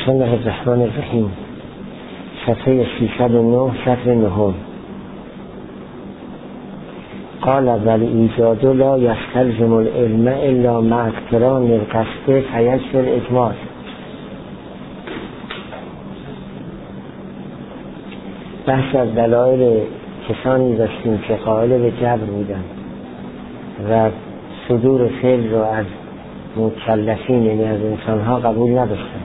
بسم الله الرحمن الرحیم. صفحه 309 سطر 9. قال ولی ایجاد لا یستلزم العلم الا مع اقتران القصد فیجب الاجمال. بحث از دلایل کسانی داشتیم که قائل به جبر بودند و صدور فعل رو از مکلفین یعنی از انسانها قبول نداشتند.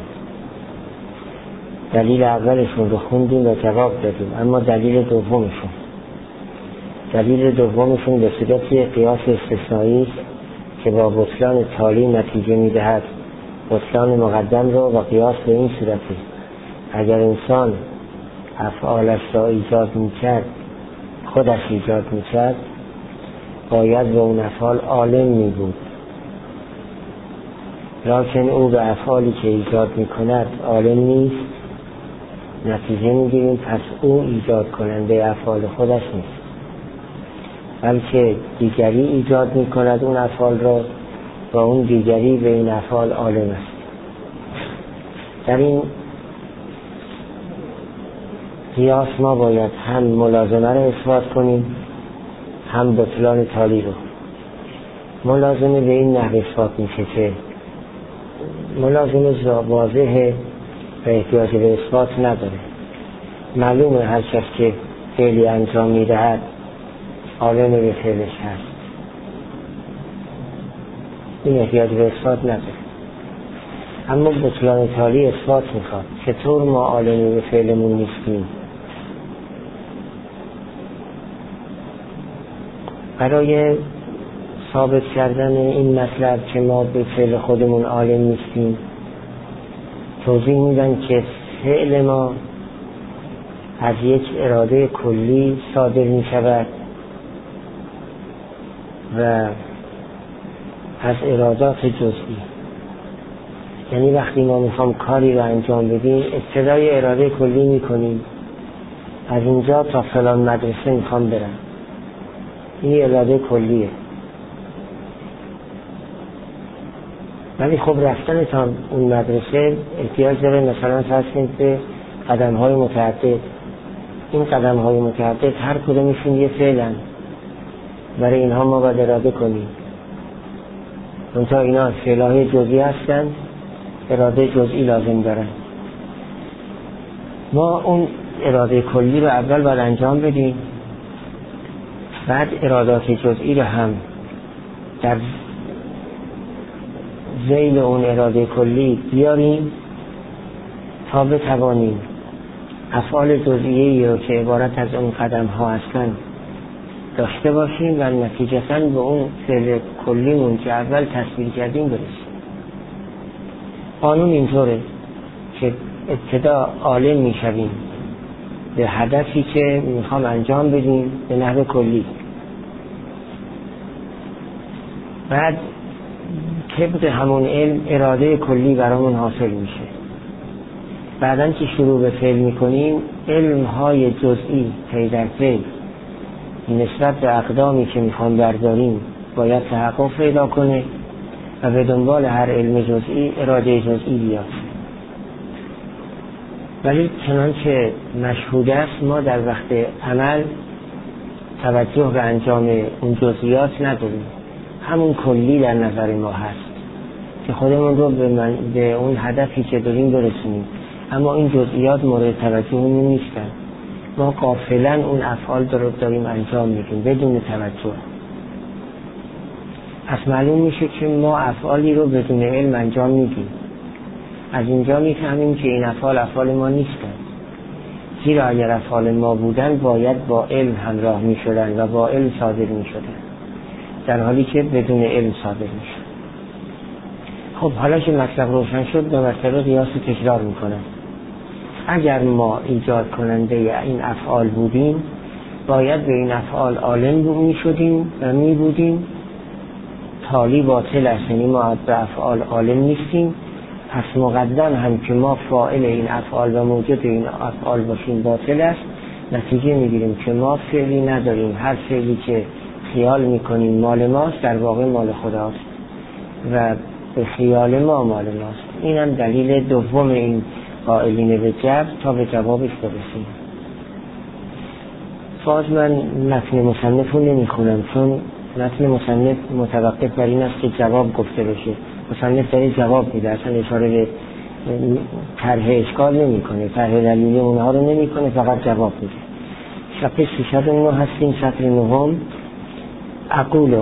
دلیل اولشون رو خوندیم و جواب دادیم، اما دلیل دومشون به صورت قیاس استثنایی است که با بطلان تالی نتیجه میدهد. بطلان مقدم رو با قیاس به این صورتی: اگر انسان افعالش را ایجاد میکرد، خودش ایجاد میکرد، باید به اون افعال عالم میبود، لکن او به افعالی که ایجاد میکند عالم نیست. نتیجه میگیریم پس او ایجاد کننده افعال خودش نیست، بلکه دیگری ایجاد میکند اون افعال را و اون دیگری به این افعال عالم است. در این قیاس ما باید هم ملازمه را اثبات کنیم هم بطلان تالی رو. ملازمه به این نحو اثبات میشه که ملازمه واضحه و احتیاج به اثبات نداره. معلومه هر کس که فعلی انجام میدهد عالم به فعلش هست، این احتیاج به اثبات نداره. اما بطلان تالی اثبات میخواد. چطور ما عالم به فعلمون نیستیم؟ برای ثابت کردن این مطلب که ما به فعل خودمون عالم نیستیم توضیح میدن که فعل ما از یک اراده کلی صادر می شود و از ارادات جزئی. یعنی وقتی ما میخوام کاری رو انجام بدیم ابتدای اراده کلی میکنیم، از اینجا تا فلان مدرسه میخوام برم، این اراده کلیه. ولی خب رفتن تا اون مدرسه احتیاج داره مثلا فرض کنید به قدم‌های متعدد. این قدم‌های متعدد هر کدومشون یه فعلن، برای اینها ما باید اراده کنیم. اونتا اینا فعل‌های جزئی هستن، اراده جزئی لازم دارن. ما اون اراده کلی رو اول باید انجام بدیم، بعد ارادات جزئی رو هم در ذیل اون اراده کلی بیاریم تا بتوانیم افعال جزئیه‌ای رو که عبارت از اون قدم ها هستن داشته باشیم و نتیجتاً به اون فعل کلیمون که اول تصویر کردیم برسیم. قانون اینطوره که ابتدا عالم میشویم به هدفی که میخوام انجام بدیم به نحو کلی، بعد طبق همون علم اراده کلی برامون حاصل میشه. بعدن که شروع به فعل میکنیم علمهای جزئی پی در پی نسبت به اقدامی که میخوام برداریم باید تحقق پیدا کنه و به دنبال هر علم جزئی اراده جزئی بیاد. ولی چنانچه مشهود است ما در وقت عمل توجه به انجام اون جزئیات نداریم، همون کلی در نظر ما هست که خودمون رو به اون هدفی که داریم برسونیم، اما این جزئیات مورد توجهمون نیستن. ما غافلاً اون افعال رو داریم انجام میدیم بدون توجه. پس معلوم میشه که ما افعالی رو بدون علم انجام میدیم. از اینجا میفهمیم که این افعال ما نیستن، زیرا اگر افعال ما بودن باید با علم همراه میشدن و با علم صادر میشدن، در حالی که بدون علم صادر میشن. خب حالا که مطلب روشن شد دو مرتبه قیاس تکرار میکنم. اگر ما ایجاد کننده این افعال بودیم باید به این افعال عالم میشدیم و میبودیم. تالی باطل است، یعنی ما به افعال عالم نیستیم. پس مقدم هم که ما فاعل این افعال و موجود این افعال باشیم باطل است. نتیجه میگیریم که ما فعلی نداریم، هر فعلی که خیال میکنیم مال ماست در واقع مال خداست و به خیال ما مال ماست. این هم دلیل دوم این قائلین به جبر تا به جوابش برسیم. باز من متن مصنف رو نمی کنم، چون متن مصنف متوقف بر این است که جواب گفته بشه. مصنف داره جواب میده، اصلا اشاره به طرح اشکال نمی کنه، طرح دلیلی اونها رو نمی کنه، فقط جواب میده. صفحه 309 هستیم، سطر 9. اقولو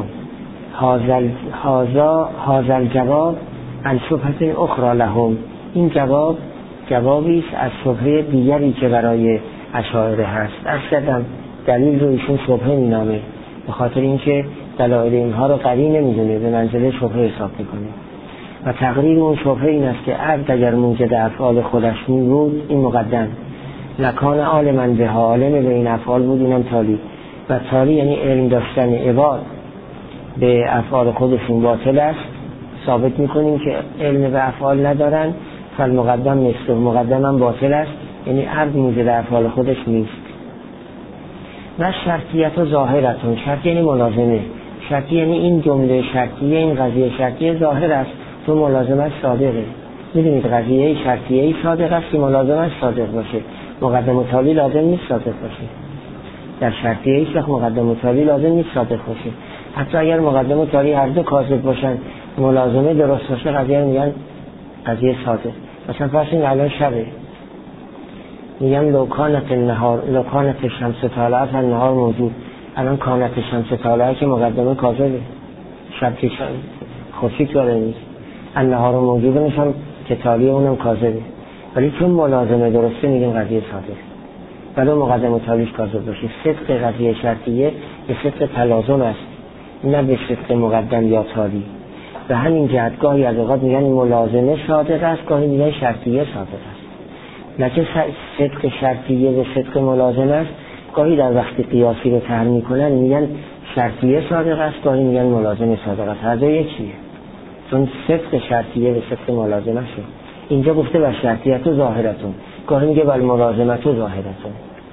هذا الجواب عن شبهة اخرى لهم. این جوابی است از شبهه دیگری که برای اشاعره هست. اصلا دلیل رو ایشون شبهه مینامه، به خاطر اینکه دلایل اینها رو قوی نمیدونه، به منزله شبهه حساب میکنه. و تقریر اون شبهه این است که عبد اگر موجد افعال خودش می بود، این مقدم لکان عالما بها، عالم به این افعال بود، اینم تالی. و تالی یعنی علم داشتن عباد به افعال خودشون باطل است. ثابت میکنیم که علم به افعال ندارن، فالمقدم مثل مقدم هم باطل است، یعنی عبد موجد افعال خودش نیست. و شرطیت و ظاهرتون، شرطی یعنی ملازمه، شرطی یعنی این جمله شرطیه، این قضیه شرطیه ظاهر است، تو ملازمت صادقه. میدونید قضیه شرطیه صادق است که ملازمت صادق باشه، مقدم و تالی لازم نیست صادق باشه. در شرطیه ایش وقت مقدم و تالی لازم نیست صادق باشه. حتی اگر مقدم و تالی هر دو کاذب باشن، ملازمه درست باشه، قضیه میگن قضیه صادق. مثلا فرض کنید الان شبه، میگن لو کانت شمس طالعه فالنهار موجود. الان کانت شمس طالعه که مقدمه کاذبه، شب که خورشید داره نیست، النهار موجود نشان که تالی اونم کاذبه، ولی چون ملازمه درسته میگن قضیه صادق. ولی مقدم و تالیش کاذب باشه. صدق قضیه شرطیه به صدق تلازم است، نه به صدق مقدم یا تالی. به همین جهت گاهی از اوقات میگن ملازمه صادق است، گاهی میگن شرطیه صادق است. لکه صدق شرطیه به صدق ملازمه است، گاهی در وقت قیاسی رو طرح میکنن میگن شرطیه صادق است، گاهی میگن ملازمه صادق است. هر دو یکیه، چون صدق شرطیه به صدق ملازمه شد. اینجا گفته بر شرطیت و ظاهرتون، گاهی میگه بر ملازمت و ظاهرتون.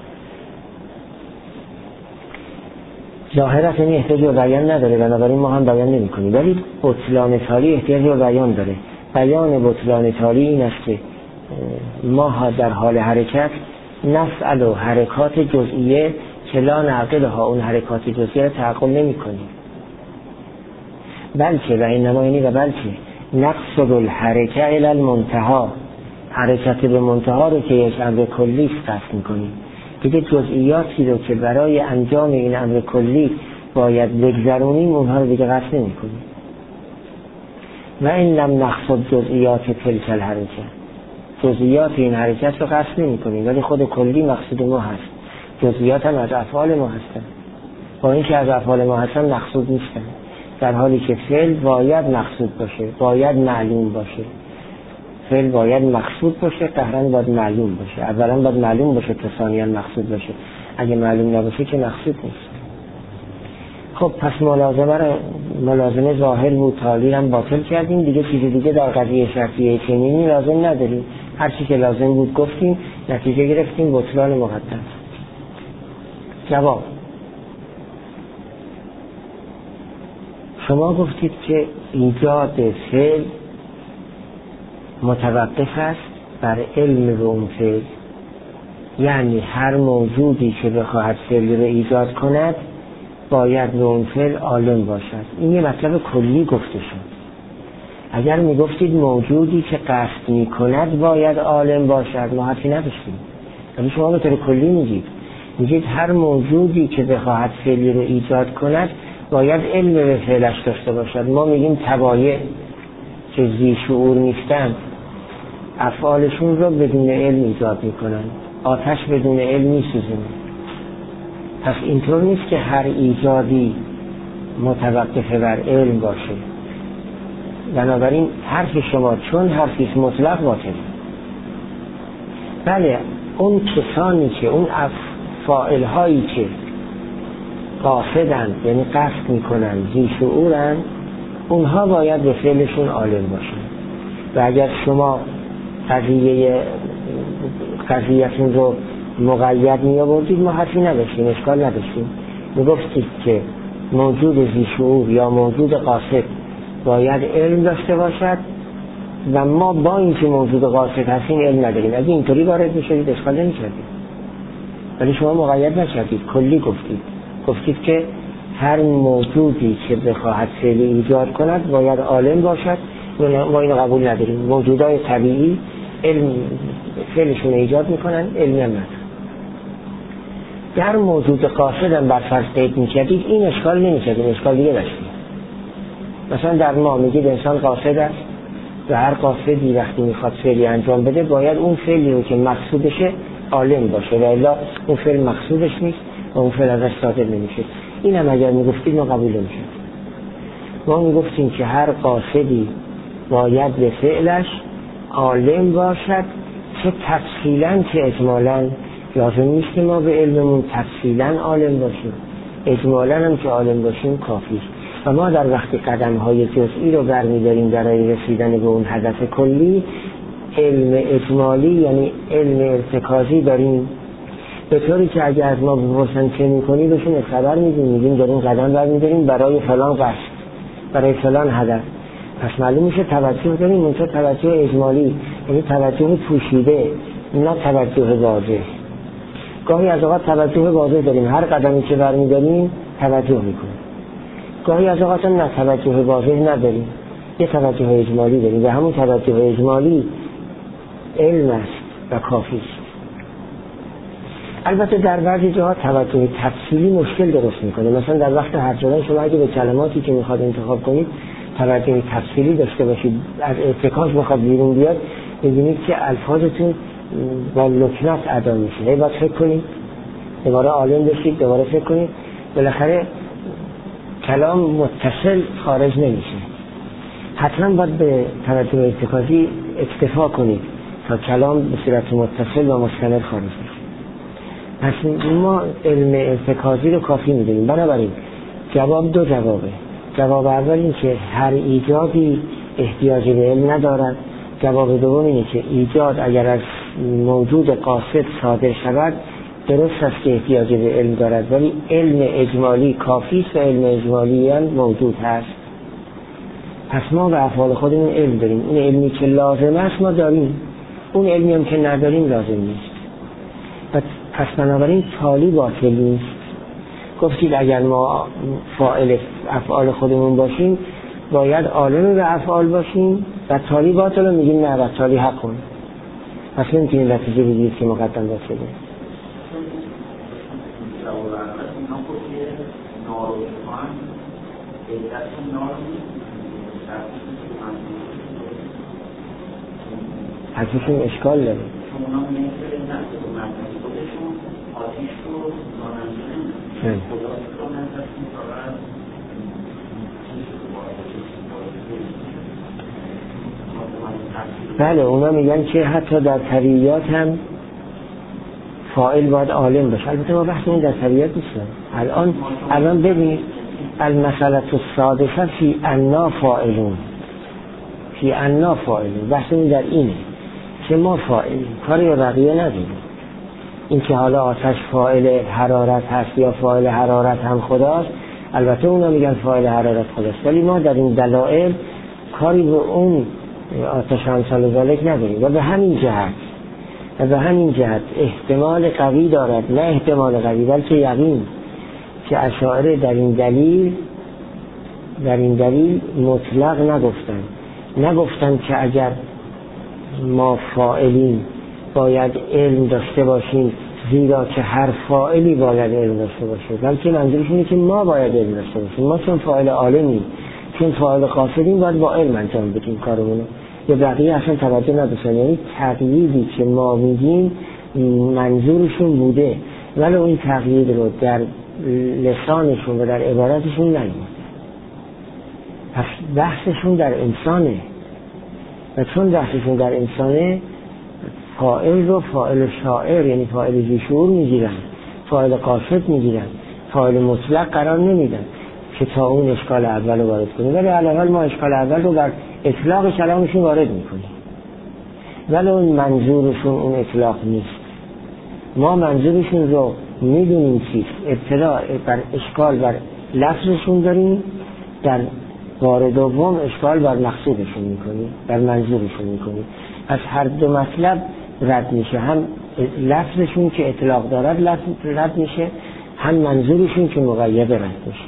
ظاهرت یعنی احتیاج به بیان نداره، بنابراین ما هم بیان نمی کنیم. ولی بطلان تالی احتیاج به بیان داره. بیان بطلان تالی این است که ما در حال حرکت نفعل و حرکات جزئیه که لا نعقلها، اون حرکات جزئیه رو تعقل نمی کنیم. بلکه و اینما یعنی و بلکه نقصد الحرکه الی المنتها، حرکت به منتها رو که یک امر کلی قصد می کنیم. دیگه جزئیاتی رو که برای انجام این امر کلی باید بگذرونیم اونها رو دیگه قصد نمی کنیم. و این لم نقصد جزئیات تلک الحرکه، جزئیات این حرکت رو قصد نمی کنیم، ولی خود کلی مقصود ما هست. جزئیات هم از افعال ما هستن، با اینکه از افعال ما هستن مقصود نیستن، در حالی که فعل باید مقصود باشه، باید معلوم باشه. فعل باید مقصود باشه، قهرن باید معلوم باشه. اولا باید معلوم باشه تا ثانیاً مقصود باشه. اگه معلوم نباشه که مقصود نیست. خب پس ملازمه ظاهر بود، تالی هم باطل کردیم دیگه. چیز دیگه در قضیه شرطیه چنینی لازم نداریم، هر چی که لازم بود گفتیم، نتیجه گرفتیم، بطلان مقدم. جواب: شما گفتید که ایجاد فعل متوقف است بر علم به اون فعل، یعنی هر موجودی که بخواهد فعل رو ایجاد کند باید به اون فعل عالم باشد. این یه مطلب کلی گفته شد. اگر میگفتید موجودی که قصد میکند باید عالم باشد ما حرفی نداشتیم، ولی شما به طور کلی میگید هر موجودی که بخواهد فعلی رو ایجاد کند باید علم به فعلش داشته باشد. ما میگیم تبایع که ذی شعور نیستن افعالشون رو بدون علم ایجاد میکنن، آتش بدون علم میسوزونه. پس اینطور نیست که هر ایجادی متوقف بر علم باشه. بنابراین حرف شما چون حرفی مطلق باطل. بله، اون کسانی که اون فاعل هایی که قاصدن، یعنی قصد میکنن، ذی شعورن، اونها باید به فعلشون عالم باشن. و اگر شما قضیه‌تون رو مقید می آوردید ما حرفی نداشتیم، اشکال نداشتیم. میگفتید که موجود ذی شعور یا موجود قاصد باید علم داشته باشد و ما با اینکه موجود قاصد هستیم علم نداریم. اگه اینطوری وارد میشدید اشکال نمی‌کردید، ولی شما مقید نکردید، کلی گفتید که هر موجودی که بخواهد فعلی ایجاد کند باید عالم باشد. ما اینو قبول نداریم. موجودات طبیعی علم فعلشون ایجاد میکنن، علم ندارن. در موجود قاصد هم برفرض قید میکردید این اشکال نمیکردیم، اشکال دیگه داشتیم. مثلا در ما میگید انسان قاصد است و هر قاصدی وقتی میخواد فعلی انجام بده باید اون فعلی رو که مقصودشه عالم باشه و الا اون فعل مقصودش نیست و اون فعل ازش صادر نمیشه. این هم اگر میگفتید ما قبول نمیشد. ما میگفتیم که هر قاصدی باید به فعلش عالم باشد، چه تفصیلا که اجمالا. لازم نیست که ما به علممون تفصیلا عالم باشیم، اجمالا هم که عالم باشیم کافی. و ما در وقتی قدم‌های جزئی رو برمی‌داریم برای رسیدن به اون هدف کلی، علم اجمالی یعنی علم ارتکازی داریم، به طوری که اگه از ما بپرسن چه می‌کنی بهشون خبر میدیم داریم قدم برمی‌داریم برای فلان قصد، برای فلان هدف. پس معلوم میشه توجه داریم، منتها توجه اجمالی، یعنی توجه پوشیده، نه توجه واضح. گاهی از اوقات توجه واضح داریم، هر قدمی که برمی‌داریم توجه میکنیم. گاهی از اوقات نه توجه واضح نداریم، یه توجه اجمالی داریم و همون توجه اجمالی علم است و کافی است. البته در بعضی جاها توجه تفصیلی مشکل درست میکنه. مثلا در وقت حرف زدن شما اگه به کلماتی که میخواد انتخاب کنید توجه تفصیلی داشته باشید، از ارتکاز میخواد بیرون بیاد، ببینید که الفاظتون با لکنت ادا میشه. باید فکر کنید، دوباره عالم بشید، دوباره فکر کنید، بالاخره کلام متصل خارج نمیشه. حتما باید به توجه ارتکازی اکتفا کنید تا کلام به صورت متصل و مستمر خارج بشه. پس ما علم ارتکازی رو کافی میدونیم. بنابراین جواب دو جوابه. جواب اول این که هر ایجادی احتیاج به علم ندارد. جواب دوم اینه که ایجاد اگر از موجود قاصد صادر شود درست است که احتیاج به علم دارد، ولی علم اجمالی کافی است و علم اجمالی هم موجود هست. پس ما به افعال خودمون علم داریم. اون علمی که لازم است ما داریم، اون علمی هم که نداریم لازم نیست. پس بنابراین تالی باطل نیست. گفتید اگر ما فاعل افعال خودمون باشیم باید عالم به افعال باشیم و تالی باطل میگیم نه و تالی حق کن. پس نمیتونیم نتیجه بگیرید که مقدم باشه. حرفشون اشکال داره. بله اونا میگن که حتی در طبیعیات هم فاعل باید عالم باشه. البته ما بحثمون در طبیعیات نیست. الان ببینید المسئله السادسه فی انا فاعلون، فی انا فاعلون. بحثمون در اینه که ما فاعلیم، کاری به بقیه نداریم. این که حالا آتش فاعل حرارت هست یا فاعل حرارت هم خداست، البته اونا میگن فاعل حرارت خداست، ولی ما در این دلائل کاری به اون آتش امثال ذالک نداریم. و به همین جهت احتمال قوی دارد، نه احتمال قوی بلکه یقین، که اشاعره در این دلیل مطلق نگفتن که اگر ما فاعلیم باید علم داشته باشیم، زیرا که هر فاعلی باید علم داشته باشه، بلکه منظورشون اینه که ما باید علم داشته باشیم. ما چون فاعل عالمیم، چون فاعل قاصدیم، باید با علم انجام بدیم کارمونو. یا بقیه اصلا توجه نداشتن. یعنی تقییدی که ما میگیم منظورشون بوده، ولی اون تقیید رو در لسانشون و در عبارتشون نگید. پس بحثشون در انسانه، و چون بحثشون در انسانه فاعل رو فاعل شاعر یعنی فاعل ذی‌شعور میگیرن، فاعل قاصد میگیرن، فاعل مطلق قرار نمیدن که تا اون اشکال اول رو وارد کنیم. ولی علاوه ما اشکال اول رو بر اطلاق کلامشون وارد میکنیم، ولی اون منظورشون اون اطلاق نیست. ما منظورشون رو میدونیم چیست، اطلاع بر اشکال بر لفظشون داریم، در بار دوم اشکال بر مقصودشون میکنی، بر منظورشون میکنی. از هر دو مطلب رد میشه، هم لفظشون که اطلاق دارد رد میشه، هم منظورشون که مقید رد میشه.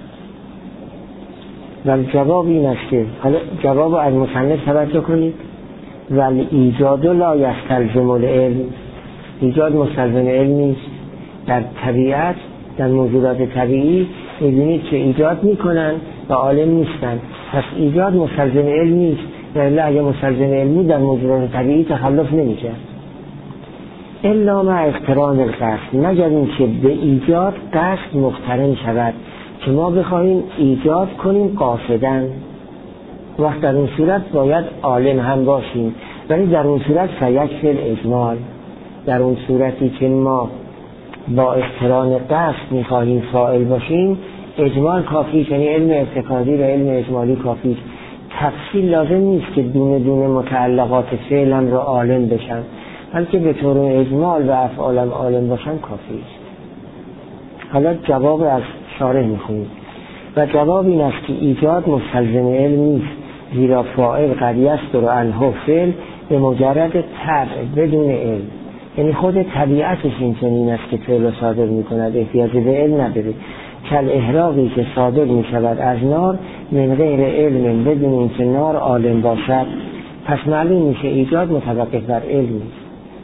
و جواب این است که حالا جواب از مصنف توجه کنید. ولی ایجاد لا یستلزم العلم، ایجاد مستلزم علم نیست. در طبیعت، در موجودات طبیعی می‌بینید که ایجاد میکنن و عالم نیستن، پس ایجاد مستلزم علم نیست. یعنی اگه مستلزم علمی در موجودات طبیعی تخلف نمیشه الا مع اقتران القصد، مگر اینکه به ایجاد قصد مقترن شود، که ما بخواهیم ایجاد کنیم قاصدن، وقت در اون صورت باید عالم هم باشیم. ولی در اون صورت فیکفی الاجمال، در اون صورتی که ما با اقتران قصد میخواهیم فاعل باشیم، اجمال کافی، یعنی علم ارتکازی و علم اجمالی کافی. تفصیل لازم نیست که دونه دونه متعلقات فعل هم را عالم بشن، بلکه به طور اجمال و افعال هم عالم باشن کافی است. حالا جواب از شارح میخونیم. و جواب این است که ایجاد مستلزم علم نیست، زیرا فاعل قد یصدر عنه فعل به مجرد طبع بدون علم. یعنی خود طبیعتش این چنین است که فعل را صادر میکند، احتیاج به علم نداره. کل احراقی که صادر میشود از نار من غیر علم، بدون اینکه نار عالم باشد، پس معلوم میشه ایجاد متوقف بر علم نیست.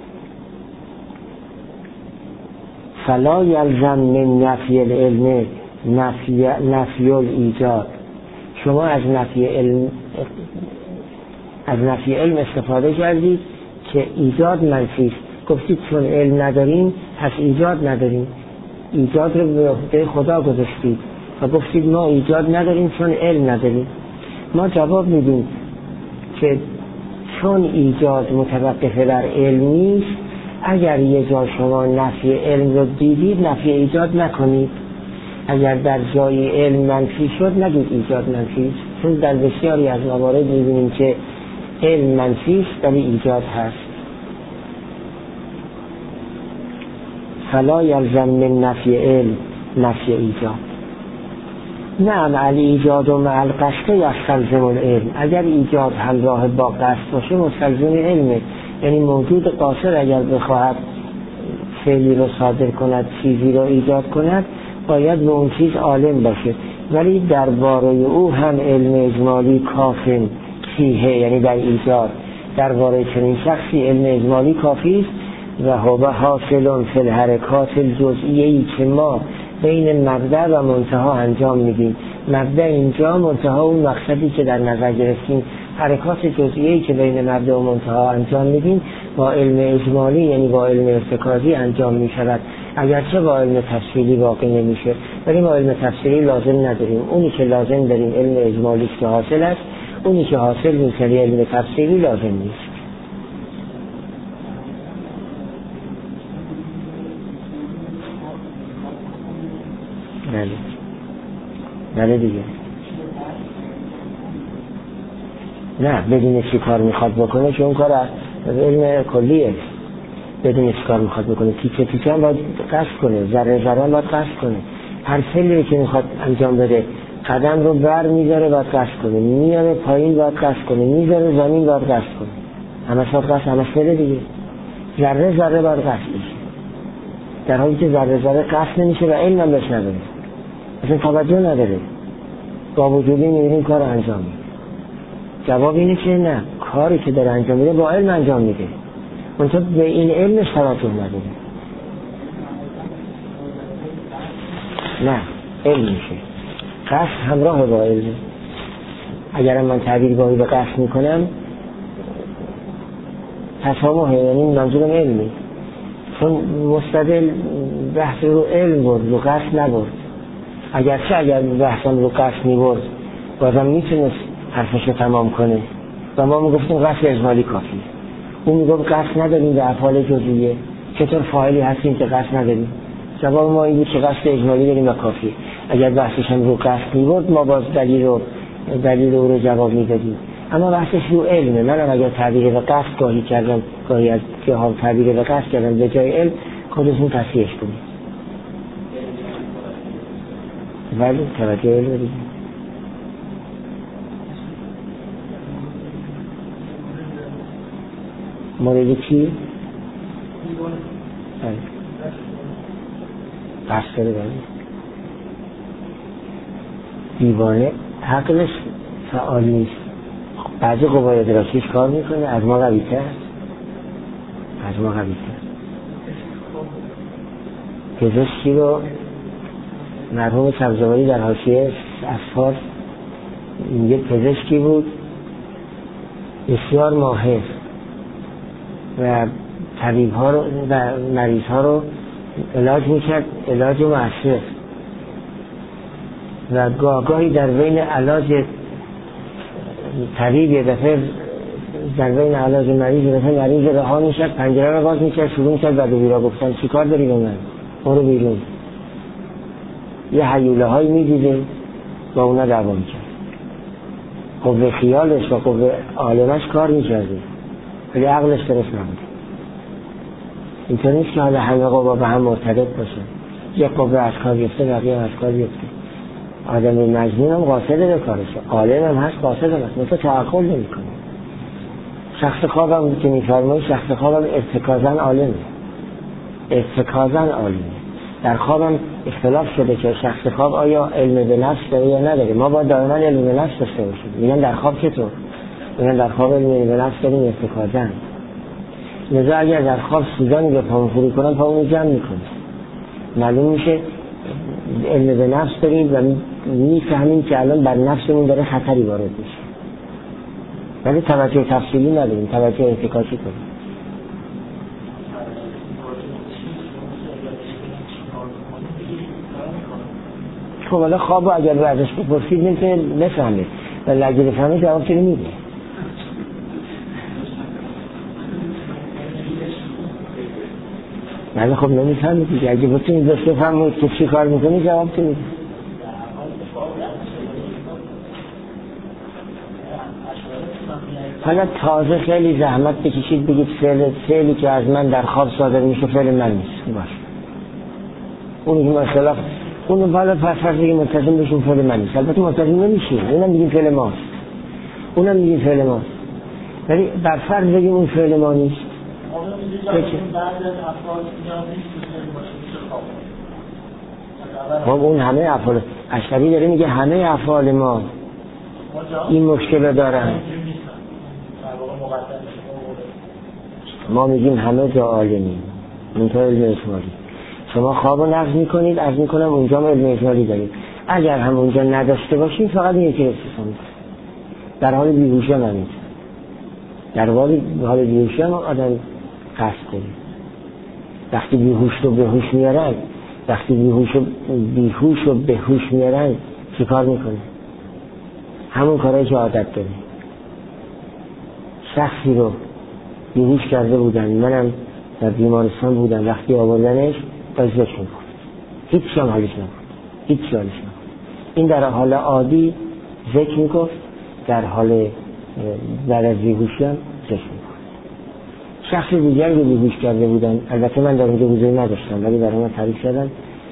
فلا یلزم من نفی العلم نفی الایجاد. شما از نفی علم استفاده کردید که ایجاد منفی است. گفتید چون علم نداریم پس ایجاد نداریم، ایجاد رو به عهده خدا گذاشتید و گفتید ما ایجاد نداریم چون علم نداریم. ما جواب میدیم که چون ایجاد متوقف بر علم نیست، اگر یه جا شما نفی علم رو دیدید نفی ایجاد نکنید. اگر در جای علم منفی شد نگید ایجاد منفی است، چون در بسیاری از موارد می‌بینیم که علم منفی است ولی ایجاد هست. فلا یلزم من نفی علم نفی ایجاد. نعم الایجاد و مع القصد یستلزم العلم. اگر ایجاد همراه با قصد باشه مستلزم علمه، یعنی موجود قاصد اگر بخواهد فعلی رو صادر کند، چیزی رو ایجاد کند، باید به اون چیز عالم باشه. ولی درباره او هم علم اجمالی کافی فیه، یعنی در ایجاد درباره چنین شخصی علم اجمالی کافی است. و هو حاصل فی الحرکات الجزئیه‌ای که ما بین مبدأ و منتها انجام میدیم. مبدأ اینجا، منتها اون مقصدی که در نظر گرفتیم. حرکات جزئیه‌ای که بین مبدأ و منتها انجام میدیم با علم اجمالی، یعنی با علم ارتکازی انجام میشود، اگرچه با علم تفصیلی واقع نمیشه. ولی ما علم تفصیلی لازم نداریم، اونی که لازم داریم علم اجمالی که حاصل است، اونی که حاصل میشه علم تفصیلی لازم نیست. بله دیگه. نه بدون چی کار میخواد بکنه، چون کار علم کلیه. بدون چی کار میخواد بکنه، تیکه تیکه هم باید قصد کنه، ذره ذره هم باید قصد کنه. هر فعلی که میخواد انجام بده قدم رو بر میذاره باید قصد کنه، میاره پایین باید قصد کنه، میذاره زمین باید قصد کنه. همه باید قصد، همه فعل دیگه. ذره ذره باید قصد بشه، در حالی که ذره ذره قصد نمیشه و علم هم بهش نداره، اصلا توجه نداره، با وجودی میبینیم کار انجام میده. جواب اینه که نه، کاری که داره انجام میده با علم انجام میده، منطقه به این علمش توجه نداره. نه علم میشه، قصد همراه با علم. اگر من تعبیرگاهی به قصد میکنم تسامحه، یعنی منظورم علمی، چون مستدل بحث رو علم برد، رو قصد نبرد. اگر بحثم رو قصد میبرد بازم میتونست حرفش رو تمام کنه و ما میگفتیم قصد اجمالی کافی. اون میگفت قصد نداریم به افعال جزئیه، چطور فاعلی هستیم که قصد نداریم؟ جواب ما این بود که قصد اجمالی داریم و کافی. اگر بحثش هم رو قصد میبرد ما باز دلیل او رو جواب میدادیم، اما بحثش رو علمه. منم اگر تعبیر به قصد گاهی کردم، گاهی از جاها تعبیر به قصد کردم به جای علم، خودتون تصحیحش کنید. ولی توجه علم دیگه. مورد کی؟ قصد داره. دیوانه عقلش فعال نیست. بعضی قوای ادراکیش کار میکنه، از ما قوی‌تر. پزشکی رو مرحوم سبزواری در حاشیه اسفار میگه پزشکی بود بسیار ماهر و طبیب ها رو و مریض ها رو علاج میکرد، علاج مؤثر، و گاهی در بین علاج طبیب یه دفعه در بین علاج مریض یه دفعه مریض رها میشد، پنجره رو باز میکرد، شروع میکرد بعد بیرا گفتن چی کار داری به من؟ برو بیرون. یه هیوله هایی میدیدیم با اونا دعوا میکرد. قوه خیالش و قوه عالمش کار میکرده ولی عقلش درست نبود. اینطور نیست که حالا همه قوه به هم مرتبط باشه، یک قوه از کار بیفته بقیه از کار بیفته. آدم مجنون هم قاصده به کارشه، عالم هم هست قاصده هست، مثل تعقل نمی کنه. شخص خواب هم که میفرمایی شخص خواب هم ارتکازن عالمه، ارتکازن عالمه. در خواب هم اختلاف شده که شخص خواب آیا علم به نفس داره یا نداره. ما باید دائما علم به نفس داشته باشیم. میگن در خواب چطور؟ میگن در خواب علم به نفس داریم، ارتکازن. لذا اگر در خواب سوزانی به پامون فرو کنن پامون جمع میکنه، معلوم میشه علم به نفس داریم و میفهمیم که الان بر نفسمون داره خطری وارد میشه، ولی توجه تفصیلی نداریم، توجه ارتکاسی کنیم. خب حالا خوابو اگر به ازش بپرسید نمیتونه بفهمه، ولی اگه بفهمه جواب چرا میده؟ ولی خب نمیفهمه دیگه. اگه بتونید بهش بفهمید که چی کار میکنی جواب چه میده؟ حالا تازه خیلی زحمت بکشید بگید فعلی که از من در خواب صادر میشه فعل من نیست باشه، اون که مثلا اونو بالا پس بگیم متصل بشون فعل من نیست. البته متصل نمیشیم، اونم میگیم فعل ماست، اونم میگیم فعل ماست، ولی بر فرض بگیم اون فعل ما نیست. خب اون همه افعال اشعری داره میگه همه افعال ما این مشکل دارن. ما میگیم همه جا عالمیم، منتها علم اجمالی. شما خواب رو نقض میکنید، از میکنم اونجا ما علم اجمالی داریم. اگر هم اونجا نداشته باشیم فقط این یکی استثنا میکنیم. در حال بیهوشی هم همینطور، در حال بیهوشی هم آدم قصد کنیم. وقتی بیهوش رو بهوش میارن، وقتی بیهوش رو بهوش میارن چی کار میکنه؟ همون کارهایی که عادت داره. شخصی رو بیهوش کرده بودن، منم در بیمارستان بودم، وقتی آوردنش ازش میکنه، هیچ هم حالش نبود، هیچ حالش نبود. این در حال عادی ذکر میگفت، در حال بعد از بیهوشی هم ذکر میگفت. شخص دیگر رو بیهوش کرده بودن، البته من در اونجا حضور نداشتم ولی برای من تعریف کردن.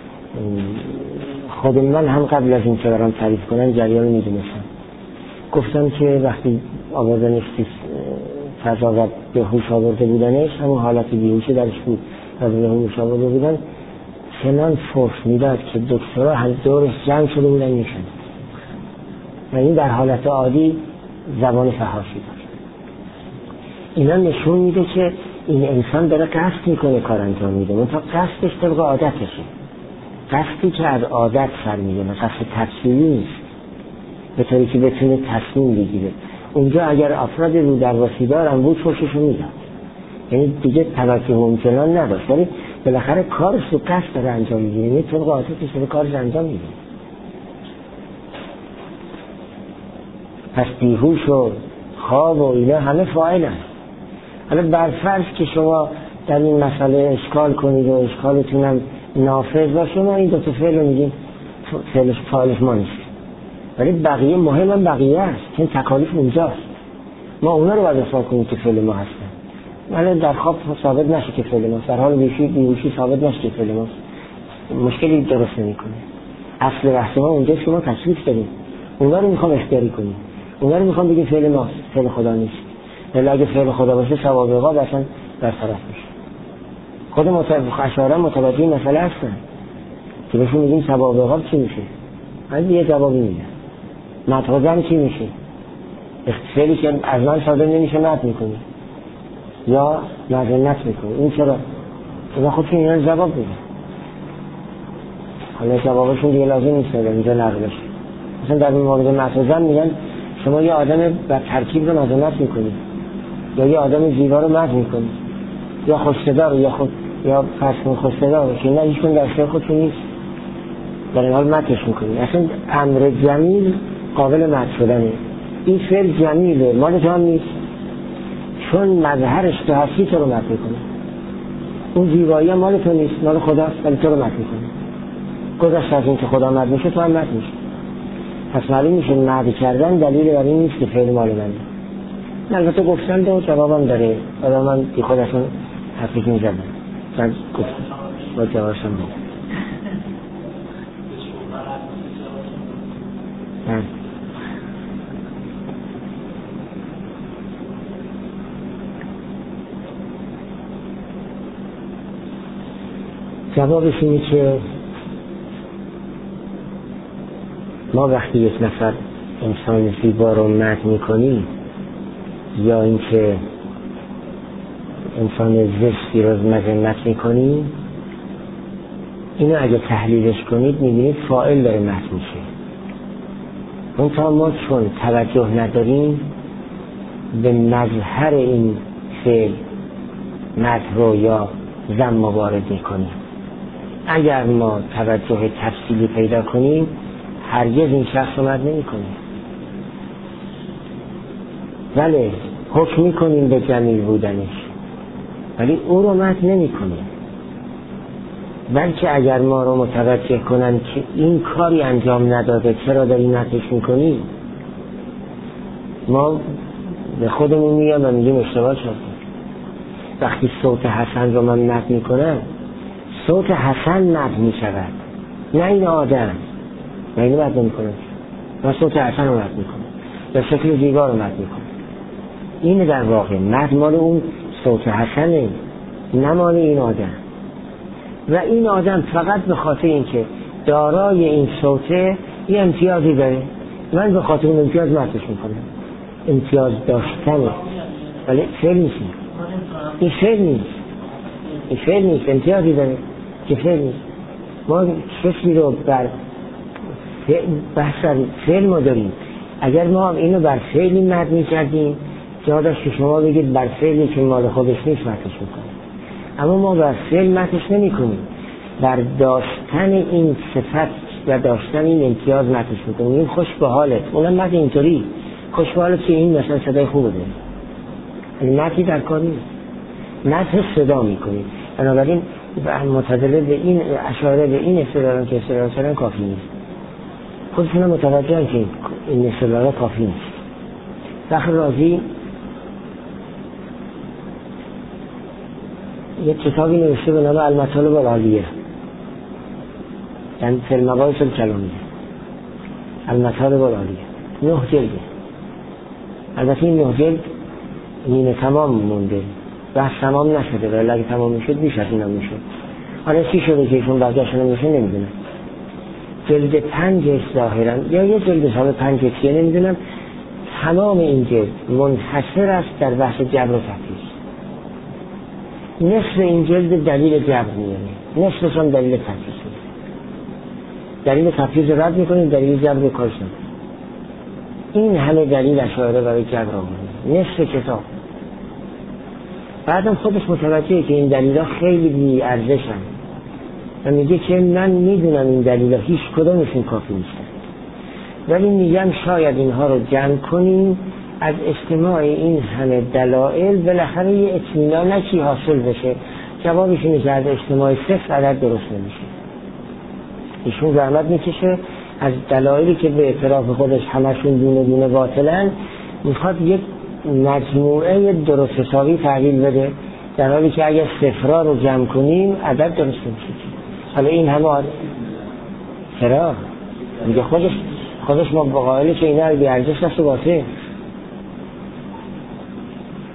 خود من هم قبل از این که برام تعریف کنن جریان میدونستم. گفتم که وقتی آوردنش فضا و بهوش آورده بودنش، همون حالت بیهوشی درش بود و بهوش آورده بودن، چنان فرص میداد که دکترها هر دورش جمع شده بودن میشن و این در حالت عادی زبان فحاشی داشت. اینا نشون میده که این انسان داره قصد میکنه کار انجام میده، منتها قصدش طبق عادتشه، قصدی که از عادت سر میده، مثلا تفصیلی نیست به طوری که بتونه تصمیم بگیره. اونجا اگر افراد رو درواسی دارن بود فرششو میدن، یعنی دیگه توجه همچنان نداشت، ولی بالاخره کارش رو قصد داره انجام میده، یعنی طبق عادتش رو کارش انجام میده. پس بیهوش و خواب و اینا همه فاعلن. حالا برفرض که شما در این مسئله اشکال کنید و اشکالتونم نافذ باشه، ما این دو تا فعل رو میگیم فاعلش ما نیست، ولی بقیه مهم هم بقیه است، چون تکالیف اونجاست. ما اونا رو باید اثبات کنیم که فعل ما هستن، ولی در خواب ثابت نشه که فعل ما، در حال بیهوشی ثابت نشه که فعل ما، مشکلی درست نمیکنه. اصل بحث ما اونجاست که ما تکلیف داریم، اونا رو میخوام اختیاری کنیم، اونا رو میخوام بگیم فعل ماست، فعل خدا نیست. ولی اگه فعل خدا باشه ثواب عقاب اصلا برطرف میشه. خود اشاعره متوجه مسئله هستن که بهشون میگیم ثواب عقاب چی میشه؟ من یه جوابی میدم. مطرزم چی میشه؟ فعلی که از من صادر نمیشه مد میکنی یا مذمت میکنی. این چرا؟ خدا خودشون اینا جواب میده. حالا جوابشون دیگه لازم نیست اینجا نقل بشه. مثلا در مورد مطرزم میگن شما یه آدم بر ترکیب رو مذمت میکنی یا یه آدم زیبا رو مد میکنی یا خوش‌صدا یا فرسون خوش‌صدا که نه ایشون در شعر خودشون نیست، در این حال مدش میکنی. اصلا امر جمیل قابل مد شدنه. این فعل جمیله مال تو هم نیست، چون مظهرش تو هستی تو رو مد میکنه. اون زیبایی هم مال تو نیست، مال خداست، ولی تو رو مد میکنه. گذشت از این که خدا مد میشه تو هم مد میشه. پس معلوم میشه مد کردن دلیل بر این نیست که فعل مال منه. البته گفتن دو جوابم داره، حالا من بی خودشون حرفی میزدم من گفتم با جوابشم بود. جوابش اینه که ما وقتی یک نفر انسان زیبا رو مد میکنیم یا اینکه انسان زشتی رو مذمت میکنیم، اینو اگه تحلیلش کنید میبینید فاعل داره مد میشه. اون تا ما چون توجه نداریم به مظهر این فعل مد رو یا ذم وارد میکنیم. اگر ما توجه تفصیلی پیدا کنیم هرگز این شخص رو مد نمیکنیم، ولی حکم میکنیم به جمیل بودنش، ولی او رو مد نمیکنیم. بلکه اگر ما رو متوجه کنن که این کاری انجام نداده چرا داری مدش میکنی، ما به خودمون میگم و میگیم اشتباه شد. وقتی صوت حسن رو من مد میکنم صوت حسن مد میشود، نه این آدم. نه اینو مد نمیکنم، من صوت حسن رو مد میکنم یا شکل زیبا رو مد میکنم. اینه در واقع مد مال اون صوت حسنه، نه مال این آدم. و این آدم فقط به خاطر اینکه دارای این صوته یه امتیازی داره، من به خاطر اون امتیاز مدش میکنم. امتیاز داشتنه، ولی فعل نیست. این فعل نیست، این فعل نیست، امتیازی داره که فعل نیست. ما کسی رو بر بحث فعل ما داریم. اگر ما اینو بر فعلی مد میکردیم جا داشت که شما بگید بر فعلی که مال خودش نیست مدش میکنیم. اما ما بر فعل مدش نمی کنیم، بر داشتن این صفت و داشتن این امتیاز مدش میکنیم. این خوش به حالت، اونم مد اینطوری خوش به حالت که این مثلا صدای خوبه داره، این مدی در کار نیست، مد صدا میکنیم. بنابراین معتزله به این اشاره به این استدلال که استدلال کردن کافی نیست. خودشون متوجهن که این استدلال کافی نیست. فخر رازی یک کتابی نوشته به نام المطالب العالیه، یعنی فی المباحث الکلامیه. المطالب العالیه 9 جلده. البته این 9 جلد نیمه تمام مونده، بحث تمام نشده، ولی اگه تمام میشد بیش از اینا میشد. حالا چی شده که ایشون بقیه‌اش نمیشه نمیدونم. جلد 5 ظاهرا یا یه جلد حساب 5 چیه نمیدونم. تمام این جلد منحصر است در بحث جبر و تفسیر. نصف این جلد دلیل جبر میاره، نصفش هم دلیل تفسیر. دلیل تفسیر رد میکنیم، دلیل جبر کارش نمیکنیم. این همه دلیل اشاره برای جبر آورده، نصف کتاب. بعدم خودش متوجهه که این دلیل‌ها خیلی بی ارزشن و میگه که من میدونم این دلیل‌ها هیچ کدومشون کافی نیستن، ولی میگم شاید اینها رو جمع کنیم، از اجتماع این همه دلایل بالاخره یه اطمینانی حاصل بشه. جوابش اینه که از اجتماع 0 عدد درست نمیشه. ایشون زحمت میکشه از دلایلی که به اعتراف خودش همشون دونه دونه باطلن میخواد یک مجموعه درست حسابی تحویل بده، در حالی که اگر صفرها رو جمع کنیم عدد درست نمیشه. حالا این همه چرا؟ میگه خودش ما با قائله که اینا رو بیارزش دست و باطل.